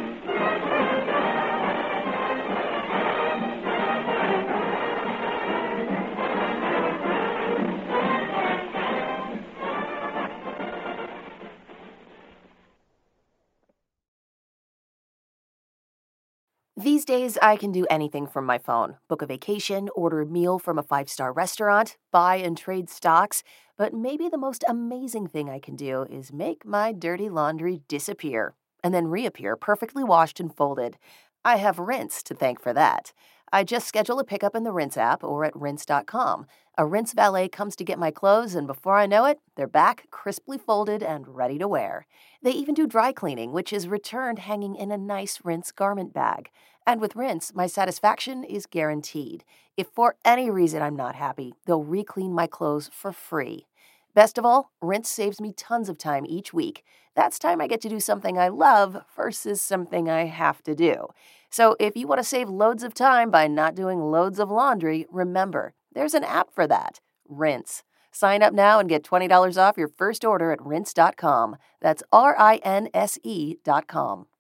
These days, I can do anything from my phone. Book a vacation, order a meal from a five-star restaurant, buy and trade stocks. But maybe the most amazing thing I can do is make my dirty laundry disappear and then reappear perfectly washed and folded. I have Rinse to thank for that. I just schedule a pickup in the Rinse app or at rinse dot com. A Rinse valet comes to get my clothes, and before I know it, they're back, crisply folded and ready to wear. They even do dry cleaning, which is returned hanging in a nice Rinse garment bag. And with Rinse, my satisfaction is guaranteed. If for any reason I'm not happy, they'll re-clean my clothes for free. Best of all, Rinse saves me tons of time each week. That's time I get to do something I love versus something I have to do. So if you want to save loads of time by not doing loads of laundry, remember, there's an app for that, Rinse. Sign up now and get twenty dollars off your first order at rinse dot com. That's R I N S E dot com.